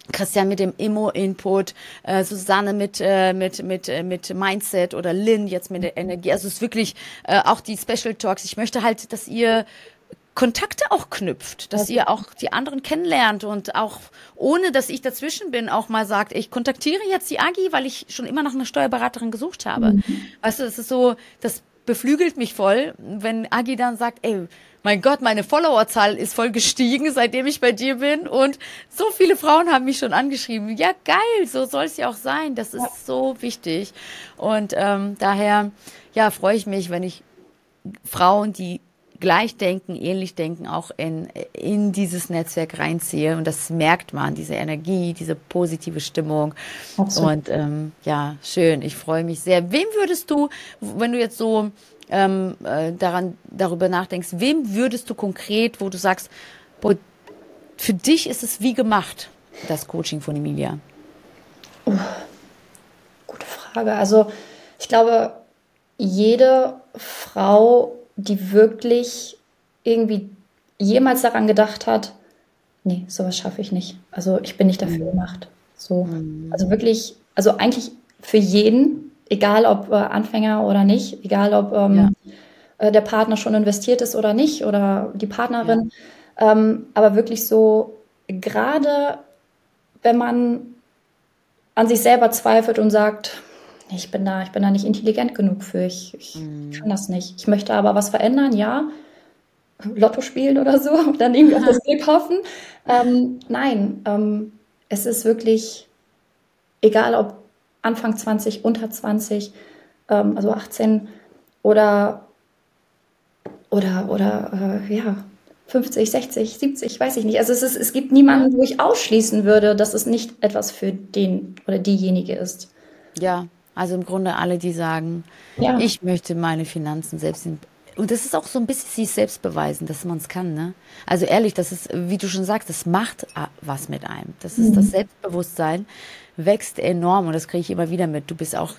Christian mit dem Immo-Input, äh, Susanne mit äh, mit mit äh, mit Mindset oder Lynn jetzt mit der Energie. Also es ist wirklich äh, auch die Special Talks. Ich möchte halt, dass ihr Kontakte auch knüpft, dass ihr auch die anderen kennenlernt und auch ohne, dass ich dazwischen bin, auch mal sagt, ich kontaktiere jetzt die Agi, weil ich schon immer nach einer Steuerberaterin gesucht habe. Mhm. Weißt du, das ist so, das beflügelt mich voll, wenn Agi dann sagt, ey, mein Gott, meine Followerzahl ist voll gestiegen, seitdem ich bei dir bin und so viele Frauen haben mich schon angeschrieben. Ja, geil, so soll es ja auch sein. Das ist ja so wichtig und ähm, daher, ja, freue ich mich, wenn ich Frauen, die gleich denken, ähnlich denken, auch in, in dieses Netzwerk reinziehe. Und das merkt man, diese Energie, diese positive Stimmung. Absolut. Und ähm, ja, schön, ich freue mich sehr. Wem würdest du, wenn du jetzt so ähm, äh, daran darüber nachdenkst, wem würdest du konkret, wo du sagst, boah, für dich ist es wie gemacht, das Coaching von Emilia? Uh, gute Frage. Also ich glaube, jede Frau, die wirklich irgendwie jemals daran gedacht hat, nee, sowas schaffe ich nicht. Also ich bin nicht dafür mhm. gemacht. So, mhm. Also wirklich, also eigentlich für jeden, egal ob äh, Anfänger oder nicht, egal ob ähm, ja. äh, der Partner schon investiert ist oder nicht oder die Partnerin, ja. ähm, aber wirklich so, gerade wenn man an sich selber zweifelt und sagt, ich bin da, ich bin da nicht intelligent genug für, ich, ich mm. kann das nicht. Ich möchte aber was verändern, ja. Lotto spielen oder so, dann irgendwie auf das Glück hoffen. Ähm, nein, ähm, es ist wirklich, egal ob Anfang zwanzig, unter zwanzig, ähm, also achtzehn oder, oder, oder äh, ja, fünfzig, sechzig, siebzig, weiß ich nicht. Also es, ist, es gibt niemanden, wo ich ausschließen würde, dass es nicht etwas für den oder diejenige ist. Ja. Also im Grunde alle, die sagen, ja. ich möchte meine Finanzen selbst in, und das ist auch so ein bisschen sich selbst beweisen, dass man es kann, ne? Also ehrlich, das ist, wie du schon sagst, das macht was mit einem. Das ist mhm. das Selbstbewusstsein wächst enorm und das kriege ich immer wieder mit. Du bist auch,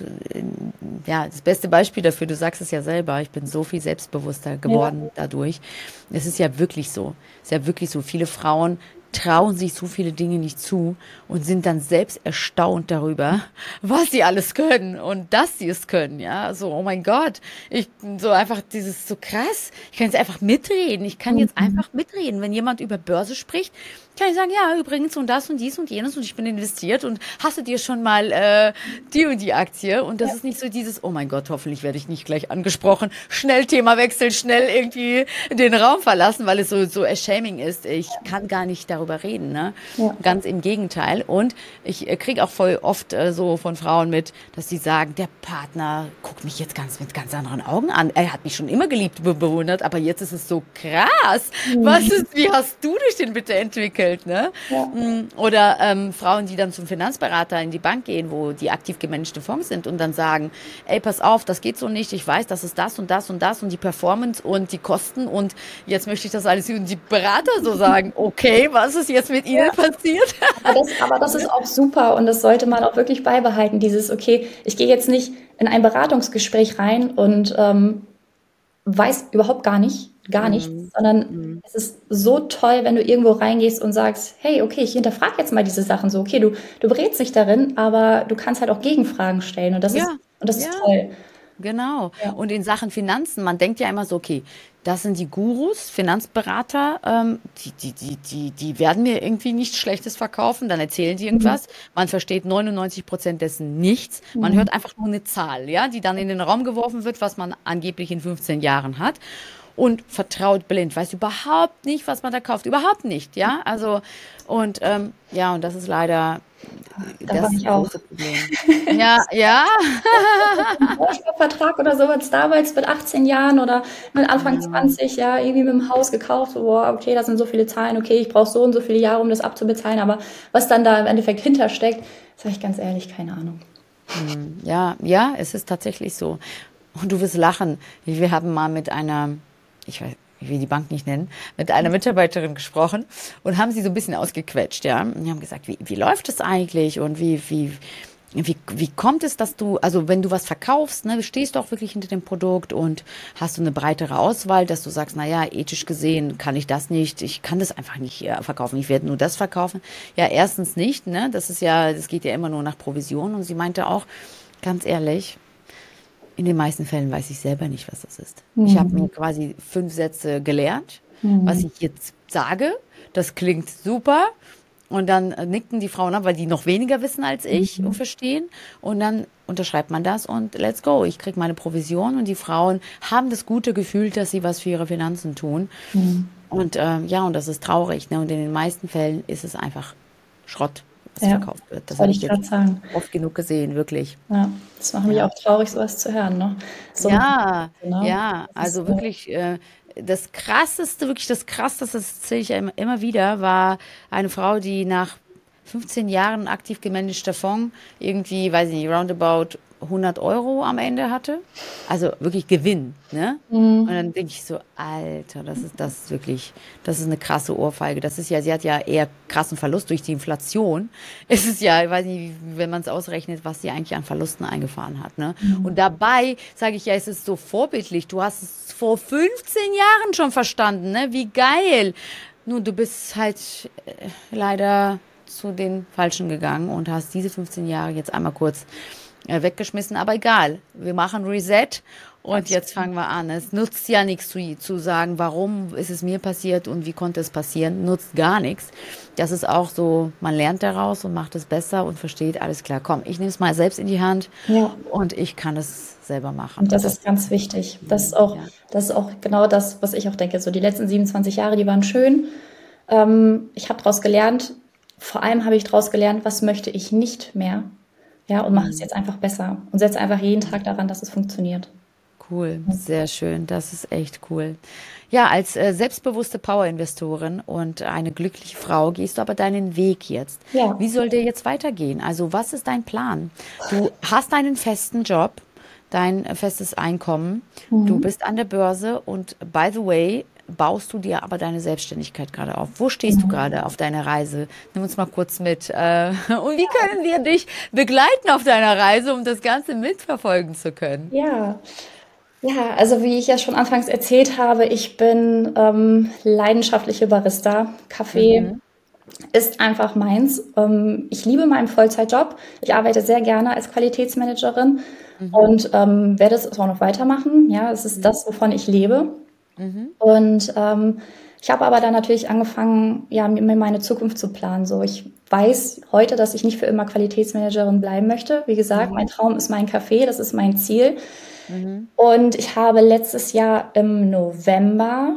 ja, das beste Beispiel dafür, du sagst es ja selber, ich bin so viel selbstbewusster geworden ja. dadurch. Es ist ja wirklich so, es ist ja wirklich so, viele Frauen trauen sich so viele Dinge nicht zu und sind dann selbst erstaunt darüber, was sie alles können und dass sie es können, ja, so, oh mein Gott, ich bin so einfach dieses, so krass, ich kann jetzt einfach mitreden, ich kann jetzt einfach mitreden, wenn jemand über Börse spricht, kann ich sagen, ja, übrigens und das und dies und jenes und ich bin investiert und hast du dir schon mal äh, die und die Aktie und das ja. ist nicht so dieses, oh mein Gott, hoffentlich werde ich nicht gleich angesprochen, schnell Thema wechseln, schnell irgendwie den Raum verlassen, weil es so so shaming ist, ich kann gar nicht darüber reden, ne? Ja. Ganz im Gegenteil und ich äh, kriege auch voll oft äh, so von Frauen mit, dass sie sagen, der Partner guckt mich jetzt ganz mit ganz anderen Augen an, er hat mich schon immer geliebt, be- bewundert, aber jetzt ist es so krass, mhm. was ist, wie hast du dich denn bitte entwickelt? Ne? Ja. Oder ähm, Frauen, die dann zum Finanzberater in die Bank gehen, wo die aktiv gemanagte Fonds sind und dann sagen, ey, pass auf, das geht so nicht, ich weiß, das ist das und das und das und die Performance und die Kosten und jetzt möchte ich das alles und die Berater so sagen, okay, was ist jetzt mit Ihnen ja. passiert? Aber das, aber das ist auch super und das sollte man auch wirklich beibehalten, dieses, okay, ich gehe jetzt nicht in ein Beratungsgespräch rein und ähm, weiß überhaupt gar nicht, gar nichts, mm. sondern mm. es ist so toll, wenn du irgendwo reingehst und sagst, hey, okay, ich hinterfrage jetzt mal diese Sachen so, okay, du, du berätst dich darin, aber du kannst halt auch Gegenfragen stellen und das ja. ist, und das ja. ist toll. Genau. Ja. Und in Sachen Finanzen, man denkt ja immer so, okay, das sind die Gurus, Finanzberater, ähm, die, die, die, die, die werden mir irgendwie nichts Schlechtes verkaufen, dann erzählen die irgendwas. Mhm. Man versteht neunundneunzig Prozent dessen nichts. Man mhm. hört einfach nur eine Zahl, ja, die dann in den Raum geworfen wird, was man angeblich in fünfzehn Jahren hat. Und vertraut blind, weiß überhaupt nicht, was man da kauft, überhaupt nicht, ja, also und ähm, ja, und das ist leider da das ist auch. Große Problem. Ja, ja. Ein Bausparvertrag oder sowas damals mit achtzehn Jahren oder mit Anfang ja. zwanzig, ja, irgendwie mit dem Haus gekauft, so, boah, okay, das sind so viele Zahlen, okay, ich brauche so und so viele Jahre, um das abzubezahlen, aber was dann da im Endeffekt hintersteckt, sage ich ganz ehrlich, keine Ahnung. Ja, ja, es ist tatsächlich so. Und du wirst lachen. Wir haben mal mit einer ich weiß, ich will die Bank nicht nennen, mit einer Mitarbeiterin gesprochen und haben sie so ein bisschen ausgequetscht, ja. Und die haben gesagt, wie, wie läuft das eigentlich und wie, wie, Wie, wie kommt es, dass du, also wenn du was verkaufst, ne, stehst du auch wirklich hinter dem Produkt und hast du eine breitere Auswahl, dass du sagst, na ja, ethisch gesehen kann ich das nicht, ich kann das einfach nicht äh, verkaufen, ich werde nur das verkaufen. Ja, erstens nicht, ne, das ist ja, das geht ja immer nur nach Provision und sie meinte auch, ganz ehrlich, in den meisten Fällen weiß ich selber nicht, was das ist. Ich habe mir Mhm. quasi fünf Sätze gelernt, was Mhm. ich jetzt sage, das klingt super. Und dann äh, nickten die Frauen ab, weil die noch weniger wissen als ich und Mhm. verstehen. Und dann unterschreibt man das und let's go. Ich krieg meine Provision und die Frauen haben das gute Gefühl, dass sie was für ihre Finanzen tun. Mhm. Und ähm, ja, und das ist traurig. Ne? Und in den meisten Fällen ist es einfach Schrott, was Ja, verkauft wird. das Das wollte habe ich ich jetzt gerade sagen. oft genug gesehen, wirklich. Ja, das macht mich Ja. auch traurig, sowas zu hören, ne? So eine Ja, ne? ja, Das ist also so, wirklich, äh, das Krasseste, wirklich das Krasseste, das erzähle ich ja immer, immer wieder, war eine Frau, die nach fünfzehn Jahren aktiv gemanagter Fonds irgendwie, weiß ich nicht, roundabout hundert Euro am Ende hatte. Also wirklich Gewinn, ne? Und mhm. dann denke ich so, Alter, das ist das ist wirklich, das ist eine krasse Ohrfeige. Das ist ja, sie hat ja eher krassen Verlust durch die Inflation. Es ist ja, ich weiß nicht, wenn man es ausrechnet, was sie eigentlich an Verlusten eingefahren hat, ne? Und Mhm. dabei sage ich ja, es ist so vorbildlich. Du hast es vor fünfzehn Jahren schon verstanden, ne? Wie geil. Nur du bist halt äh, leider zu den Falschen gegangen und hast diese fünfzehn Jahre jetzt einmal kurz äh, weggeschmissen. Aber egal, wir machen Reset und jetzt Absolut. fangen wir an. Es nutzt ja nichts zu, zu sagen, warum ist es mir passiert und wie konnte es passieren. Nutzt gar nichts. Das ist auch so, man lernt daraus und macht es besser und versteht, alles klar, komm, ich nehme es mal selbst in die Hand Ja, und ich kann es selber machen. und Und das das ist ganz wichtig. Das ist ist, auch, ja. das ist auch genau das, was ich auch denke. So die letzten siebenundzwanzig Jahre, die waren schön. Ähm, ich habe daraus gelernt. Vor allem habe ich daraus gelernt, was möchte ich nicht mehr. Ja, und mache es Hm. jetzt einfach besser und setze einfach jeden Tag daran, dass es funktioniert. Cool, sehr schön, das ist echt cool. Ja, als äh, selbstbewusste Power-Investorin und eine glückliche Frau gehst du aber deinen Weg jetzt. Ja. Wie soll der jetzt weitergehen? Also, was ist dein Plan? Du hast einen festen Job, dein äh, festes Einkommen, du Mhm. bist an der Börse und by the way, baust du dir aber deine Selbstständigkeit gerade auf. Wo stehst du Genau. gerade auf deiner Reise? Nimm uns mal kurz mit. Äh, und wie können wir dich begleiten auf deiner Reise, um das Ganze mitverfolgen zu können? Ja. Ja, also wie ich ja schon anfangs erzählt habe, ich bin ähm, leidenschaftliche Barista. Kaffee Mhm. ist einfach meins. Ähm, ich liebe meinen Vollzeitjob. Ich arbeite sehr gerne als Qualitätsmanagerin Mhm. und ähm, werde es auch noch weitermachen. Ja, es ist Mhm. das, wovon ich lebe. Mhm. Und ähm, ich habe aber dann natürlich angefangen, ja, mir meine Zukunft zu planen. So, ich weiß heute, dass ich nicht für immer Qualitätsmanagerin bleiben möchte. Wie gesagt, mein Mhm. Traum ist mein Café, das ist mein Ziel. Mhm. Und ich habe letztes Jahr im November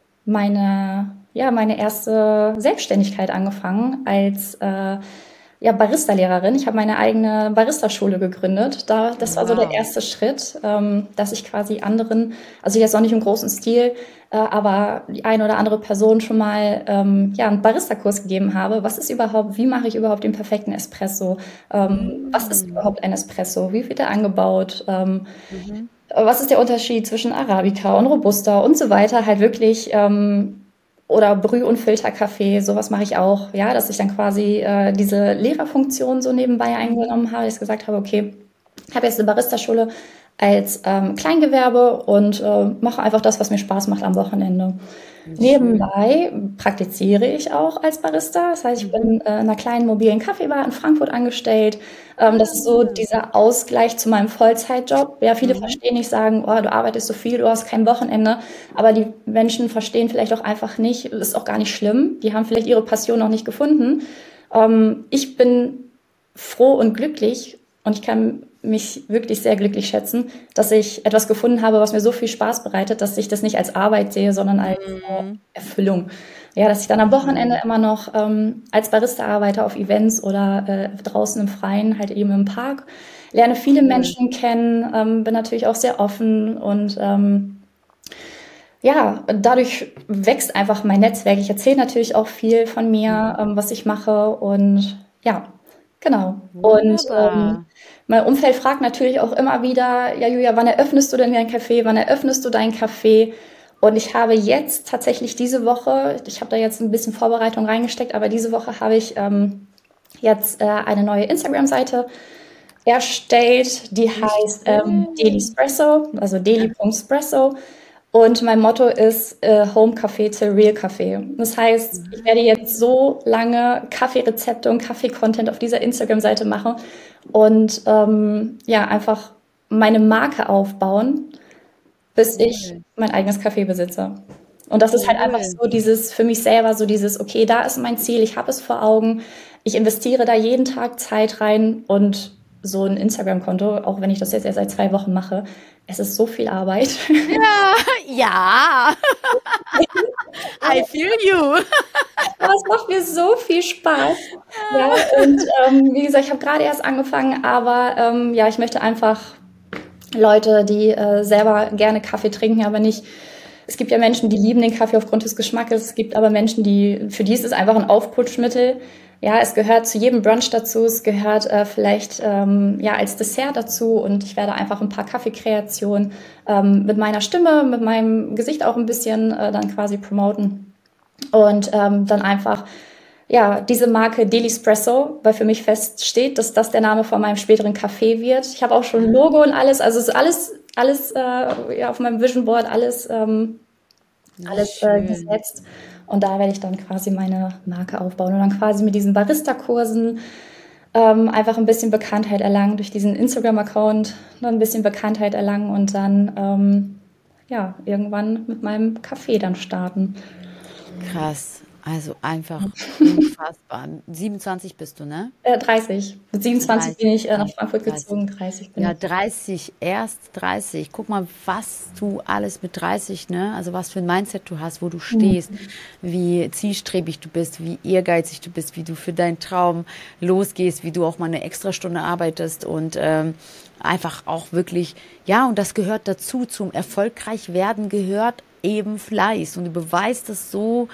meine, ja, meine erste Selbstständigkeit angefangen als äh, ja, Barista-Lehrerin. Ich habe meine eigene Barista-Schule gegründet. Da, das war so der Wow. erste Schritt, ähm, dass ich quasi anderen, also jetzt noch nicht im großen Stil, äh, aber die eine oder andere Person schon mal ähm, ja, einen Barista-Kurs gegeben habe. Was ist überhaupt, wie mache ich überhaupt den perfekten Espresso? Ähm, was ist Mhm. überhaupt ein Espresso? Wie wird er angebaut? Ähm, Mhm. was ist der Unterschied zwischen Arabica und Robusta und so weiter, halt wirklich, ähm, oder Brüh- und Filterkaffee, sowas mache ich auch, ja, dass ich dann quasi äh, diese Lehrerfunktion so nebenbei Mhm. eingenommen habe, dass ich gesagt habe, okay, ich habe jetzt eine Barista-Schule als ähm, Kleingewerbe und äh, mache einfach das, was mir Spaß macht am Wochenende. Schön. Nebenbei praktiziere ich auch als Barista. Das heißt, ich Mhm. bin äh, in einer kleinen mobilen Kaffeebar in Frankfurt angestellt. Ähm, das ist so Ah. dieser Ausgleich zu meinem Vollzeitjob. Ja, viele Mhm. verstehen nicht, sagen, oh, du arbeitest so viel, du hast kein Wochenende. Aber die Menschen verstehen vielleicht auch einfach nicht, das ist auch gar nicht schlimm. Die haben vielleicht ihre Passion noch nicht gefunden. Ähm, ich bin froh und glücklich und ich kann mich wirklich sehr glücklich schätzen, dass ich etwas gefunden habe, was mir so viel Spaß bereitet, dass ich das nicht als Arbeit sehe, sondern als äh, Mhm. Erfüllung. Ja, dass ich dann am Wochenende Schön. immer noch ähm, als Barista arbeite auf Events oder äh, draußen im Freien, halt eben im Park, lerne viele Cool. Menschen kennen, ähm, bin natürlich auch sehr offen und ähm, ja, dadurch wächst einfach mein Netzwerk. Ich erzähle natürlich auch viel von mir, Mhm. ähm, was ich mache und ja, genau. Und ähm, Wunderbar. mein Umfeld fragt natürlich auch immer wieder, ja Julia, wann eröffnest du denn dein Café? Wann eröffnest du dein Café? Und ich habe jetzt tatsächlich diese Woche, ich habe da jetzt ein bisschen Vorbereitung reingesteckt, aber diese Woche habe ich ähm, jetzt äh, eine neue Instagram-Seite erstellt, die heißt ähm, Dailyspresso, also daily.espresso. Und mein Motto ist äh, Home Café to Real Café. Das heißt, ich werde jetzt so lange Kaffeerezepte und Kaffee-Content auf dieser Instagram-Seite machen und ähm, ja, einfach meine Marke aufbauen, bis ich Cool. mein eigenes Café besitze. Und das ist halt einfach Cool. so dieses, für mich selber so dieses, okay, da ist mein Ziel, ich habe es vor Augen, ich investiere da jeden Tag Zeit rein und so ein Instagram-Konto, auch wenn ich das jetzt erst seit zwei Wochen mache, es ist so viel Arbeit. Ja, ja, I Aber feel you. aber es macht mir so viel Spaß. Ja, und ähm, wie gesagt, ich habe gerade erst angefangen, aber ähm, ja, ich möchte einfach Leute, die äh, selber gerne Kaffee trinken, aber nicht. Es gibt ja Menschen, die lieben den Kaffee aufgrund des Geschmackes. Es gibt aber Menschen, die für die ist es einfach ein Aufputschmittel. Ja, es gehört zu jedem Brunch dazu. Es gehört äh, vielleicht ähm, ja als Dessert dazu. Und ich werde einfach ein paar Kaffeekreationen ähm, mit meiner Stimme, mit meinem Gesicht auch ein bisschen äh, dann quasi promoten. Und ähm, dann einfach, ja, diese Marke Dailyspresso, weil für mich feststeht, dass das der Name von meinem späteren Café wird. Ich habe auch schon ein Logo und alles, also es ist alles, alles äh, ja, auf meinem Vision Board, alles, ähm, Wie alles äh, schön. gesetzt. Und da werde ich dann quasi meine Marke aufbauen und dann quasi mit diesen Barista-Kursen ähm, einfach ein bisschen Bekanntheit erlangen, durch diesen Instagram-Account noch ein bisschen Bekanntheit erlangen und dann ähm, ja, irgendwann mit meinem Café dann starten. Krass. Also einfach unfassbar. siebenundzwanzig bist du, ne? Äh, dreißig. Mit siebenundzwanzig bin ich äh, nach dreißig, Frankfurt dreißig. gezogen, dreißig bin Ja, ich. dreißig, erst dreißig. Guck mal, was du alles mit dreißig, ne? Also was für ein Mindset du hast, wo du stehst, Mhm. wie zielstrebig du bist, wie ehrgeizig du bist, wie du für deinen Traum losgehst, wie du auch mal eine Extrastunde arbeitest und ähm, einfach auch wirklich, ja, und das gehört dazu, zum erfolgreich werden gehört eben Fleiß und du beweist es so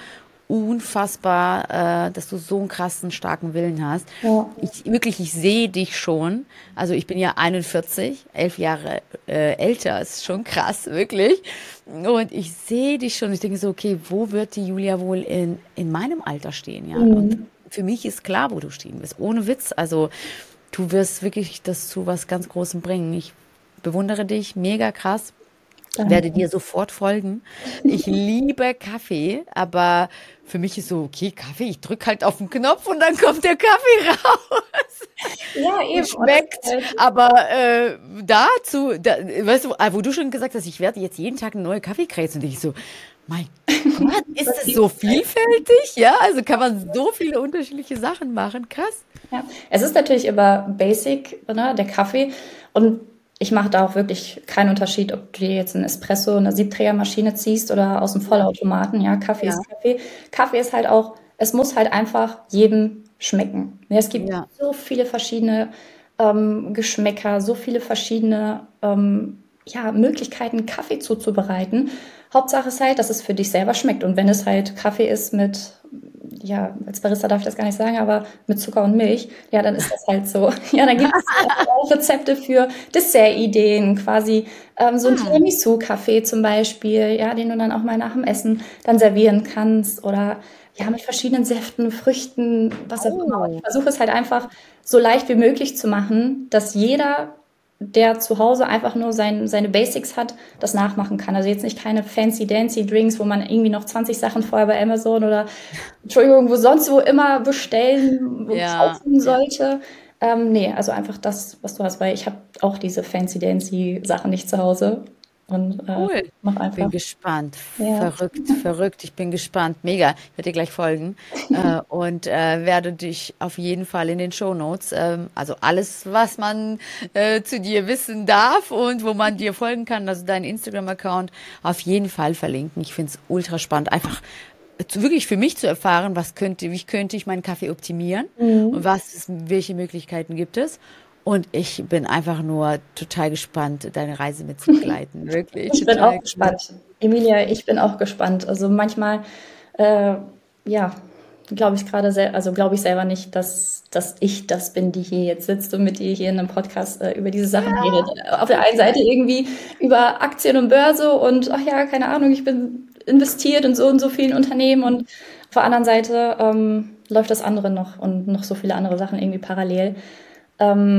unfassbar, äh, dass du so einen krassen, starken Willen hast. Ja, Ich wirklich, ich sehe dich schon. Also ich bin ja einundvierzig, elf Jahre äh, älter, ist schon krass, wirklich. Und ich sehe dich schon. Ich denke so, okay, wo wird die Julia wohl in, in meinem Alter stehen, ja? Und mhm. für mich ist klar, wo du stehen wirst. Ohne Witz. Also du wirst wirklich das zu was ganz Großem bringen. Ich bewundere dich, mega krass, werde Danke. dir sofort folgen. Ich liebe Kaffee, aber für mich ist so, okay, Kaffee, ich drücke halt auf den Knopf und dann kommt der Kaffee raus Ja, und eben. Und das ist schmeckt. halt, Aber äh, dazu, da, weißt du, ah, wo du schon gesagt hast, ich werde jetzt jeden Tag eine neue Kaffeekreation und ich so, mein Gott, ist das es gibt so vielfältig? Ja, also kann man so viele unterschiedliche Sachen machen. Krass. ja. Es ist natürlich immer basic, ne, der Kaffee. Und ich mache da auch wirklich keinen Unterschied, ob du dir jetzt einen Espresso, eine Siebträgermaschine ziehst oder aus dem Ja, Vollautomaten. Ja, Kaffee ja, ist Kaffee. Kaffee ist halt auch, es muss halt einfach jedem schmecken. Ja, es gibt ja. so viele verschiedene ähm, Geschmäcker, so viele verschiedene ähm, ja, Möglichkeiten, Kaffee zuzubereiten. Hauptsache ist halt, dass es für dich selber schmeckt. Und wenn es halt Kaffee ist mit, ja, als Barista darf ich das gar nicht sagen, aber mit Zucker und Milch, ja, dann ist das halt so. Ja, dann gibt es auch Rezepte für Dessertideen, quasi ähm, so ein Ah, Tiramisu-Kaffee zum Beispiel, ja, den du dann auch mal nach dem Essen dann servieren kannst oder ja, mit verschiedenen Säften, Früchten, was auch immer. Und ich oh. versuche es halt einfach so leicht wie möglich zu machen, dass jeder, der zu Hause einfach nur sein, seine Basics hat, das nachmachen kann. Also jetzt nicht keine fancy dancy Drinks, wo man irgendwie noch zwanzig Sachen vorher bei Amazon oder Entschuldigung, wo sonst wo immer bestellen und Ja, kaufen ja. sollte. Ähm, nee, also einfach das, was du hast, weil ich habe auch diese fancy dancy Sachen nicht zu Hause und äh, Cool. mach Bin einfach. gespannt. Ja, Verrückt, verrückt. Ich bin gespannt. Mega. Ich werde dir gleich folgen äh, und äh, werde dich auf jeden Fall in den Shownotes, ähm, also alles, was man äh, zu dir wissen darf und wo man dir folgen kann, also deinen Instagram-Account, auf jeden Fall verlinken. Ich finde es ultra spannend, einfach zu, wirklich für mich zu erfahren, was könnte, wie könnte ich meinen Kaffee optimieren und mhm. was, ist- welche Möglichkeiten gibt es. Und ich bin einfach nur total gespannt, deine Reise mit zu begleiten. Wirklich, Ich bin auch total cool. gespannt. Emilia, ich bin auch gespannt. Also manchmal, äh, ja, glaube ich gerade sel also glaube ich selber nicht, dass, dass ich das bin, die hier jetzt sitzt und mit dir hier in einem Podcast äh, über diese Sachen redet. Auf der einen Seite irgendwie über Aktien und Börse und ach ja, keine Ahnung, ich bin investiert in so und so vielen Unternehmen und auf der anderen Seite ähm, läuft das andere noch und noch so viele andere Sachen irgendwie parallel. Ähm,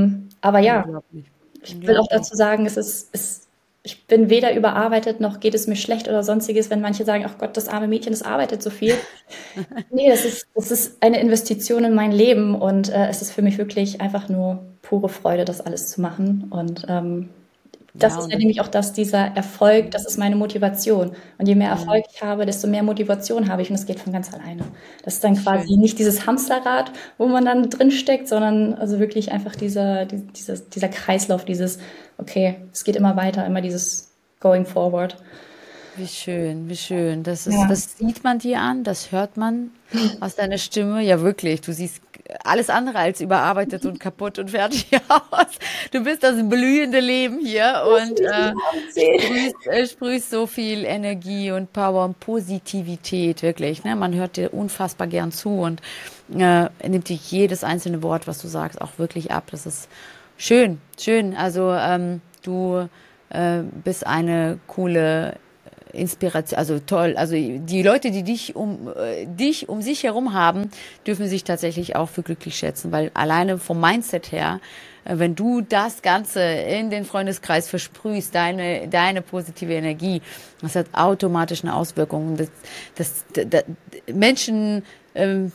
Aber ja, Unglaublich. ich will auch Unglaublich. dazu sagen, es ist, es, ich bin weder überarbeitet noch geht es mir schlecht oder sonstiges, wenn manche sagen, ach Gott, das arme Mädchen, das arbeitet so viel. Nee, das ist, das ist eine Investition in mein Leben und äh, es ist für mich wirklich einfach nur pure Freude, das alles zu machen. Und ähm, das Ja, ist und ja das, nämlich auch das, dieser Erfolg, das ist meine Motivation. Und je mehr ja, Erfolg ich habe, desto mehr Motivation habe ich und das geht von ganz alleine. Das ist dann schön. quasi nicht dieses Hamsterrad, wo man dann drin steckt, sondern also wirklich einfach dieser, die- dieser, dieser Kreislauf, dieses, okay, es geht immer weiter, immer dieses Going forward. Wie schön, wie schön. Das ist, Ja. das sieht man dir an, das hört man aus deiner Stimme. Ja, wirklich. Du siehst alles andere als überarbeitet und kaputt und fertig aus. Du bist das blühende Leben hier Das und will ich äh, nicht abends sehen. sprühst, äh, sprühst so viel Energie und Power und Positivität, wirklich. Ne? Man hört dir unfassbar gern zu und äh, nimmt dir jedes einzelne Wort, was du sagst, auch wirklich ab. Das ist schön, schön. Also ähm, du äh, bist eine coole Inspiration, also toll. Also die Leute, die dich um äh, dich um sich herum haben, dürfen sich tatsächlich auch für glücklich schätzen, weil alleine vom Mindset her, äh, wenn du das Ganze in den Freundeskreis versprühst, deine deine positive Energie, das hat automatisch eine Auswirkung. Das, das, da- da- Menschen ähm,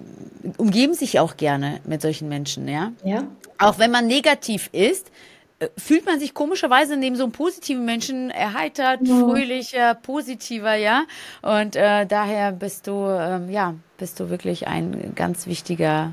umgeben sich auch gerne mit solchen Menschen, ja. Ja, Auch wenn man negativ ist, äh, fühlt man sich komischerweise neben so einem positiven Menschen erheitert, ja, fröhlicher, positiver, ja. Und äh, daher bist du, ähm, ja, bist du wirklich ein ganz wichtiger,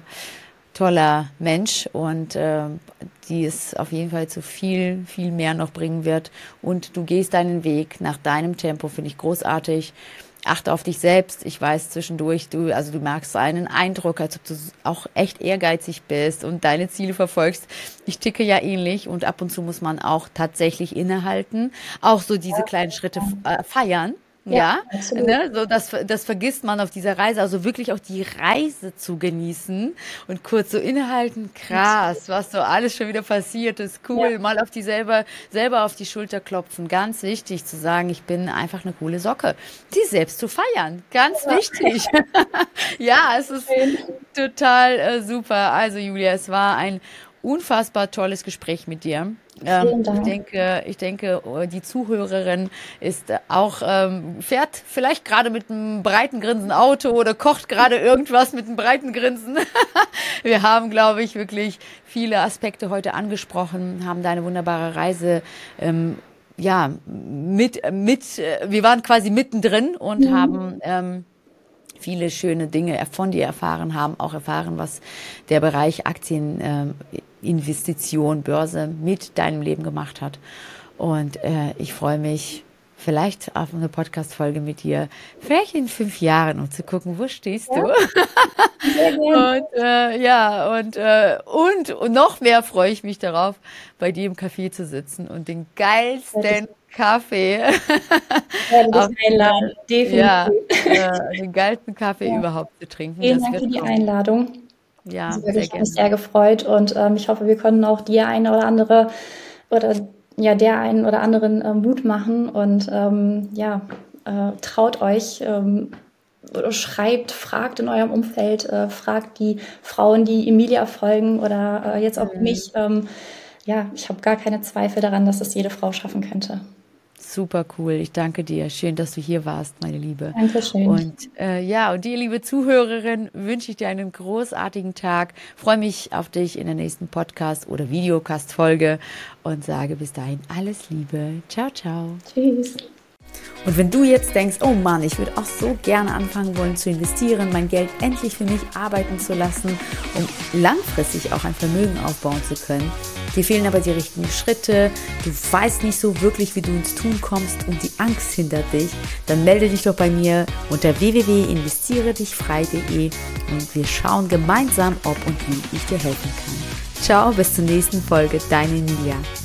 toller Mensch und äh, die es auf jeden Fall zu viel, viel mehr noch bringen wird. Und du gehst deinen Weg nach deinem Tempo, finde ich großartig. Achte auf dich selbst. Ich weiß zwischendurch, du, also du merkst einen Eindruck, als ob du auch echt ehrgeizig bist und deine Ziele verfolgst. Ich ticke ja ähnlich und ab und zu muss man auch tatsächlich innehalten, auch so diese kleinen Schritte äh, feiern. ja, Ja, absolut. ne, so das, das vergisst man auf dieser Reise, also wirklich auch die Reise zu genießen und kurz so innehalten, Absolut. krass, was so alles schon wieder passiert ist, Ja, cool, mal auf die selber, selber auf die Schulter klopfen, ganz wichtig zu sagen, ich bin einfach eine coole Socke, die selbst zu feiern, ganz ja, wichtig. Ja, es ist schön. total äh, super. Also Julia, es war ein unfassbar tolles Gespräch mit dir. Ähm, Vielen ich Dank. denke, ich denke, äh, die Zuhörerin ist äh, auch, ähm, fährt vielleicht gerade mit einem breiten Grinsen Auto oder kocht gerade irgendwas mit einem breiten Grinsen. Wir haben, glaube ich, wirklich viele Aspekte heute angesprochen, haben deine wunderbare Reise ähm, ja mit mit äh, wir waren quasi mittendrin und Mhm. haben ähm, viele schöne Dinge von dir erfahren haben, auch erfahren, was der Bereich Aktien, ähm, Investition, Börse mit deinem Leben gemacht hat. Und äh, ich freue mich vielleicht auf eine Podcast-Folge mit dir, vielleicht in fünf Jahren, um zu gucken, wo stehst Ja, du? sehr gerne. Und äh, ja, und, äh, und, und noch mehr freue ich mich darauf, bei dir im Café zu sitzen und den Werde geilsten ich, Kaffee werde dich auf einladen, dieser, ja, definitiv. äh, den geilsten Kaffee Ja, überhaupt zu trinken. vielen Das Dank wird für die kommen. Einladung. Ja, Also sehr wirklich, hat mich gerne. sehr gefreut und ähm, ich hoffe, wir können auch dir eine oder andere oder ja, der einen oder anderen äh, Mut machen und ähm, ja, äh, traut euch, ähm, oder schreibt, fragt in eurem Umfeld, äh, fragt die Frauen, die Emilia folgen oder äh, jetzt auch Mhm. mich. Ähm, ja, ich habe gar keine Zweifel daran, dass es jede Frau schaffen könnte. Super cool. Ich danke dir. Schön, dass du hier warst, meine Liebe. Dankeschön. Und äh, ja, und dir, liebe Zuhörerin, wünsche ich dir einen großartigen Tag. Freue mich auf dich in der nächsten Podcast- oder Videocast-Folge und sage bis dahin alles Liebe. Ciao, ciao. Tschüss. Und wenn du jetzt denkst, oh Mann, ich würde auch so gerne anfangen wollen zu investieren, mein Geld endlich für mich arbeiten zu lassen, um langfristig auch ein Vermögen aufbauen zu können, dir fehlen aber die richtigen Schritte, du weißt nicht so wirklich, wie du ins Tun kommst und die Angst hindert dich, dann melde dich doch bei mir unter w w w punkt investiere dich frei punkt de und wir schauen gemeinsam, ob und wie ich dir helfen kann. Ciao, bis zur nächsten Folge, deine Emilia.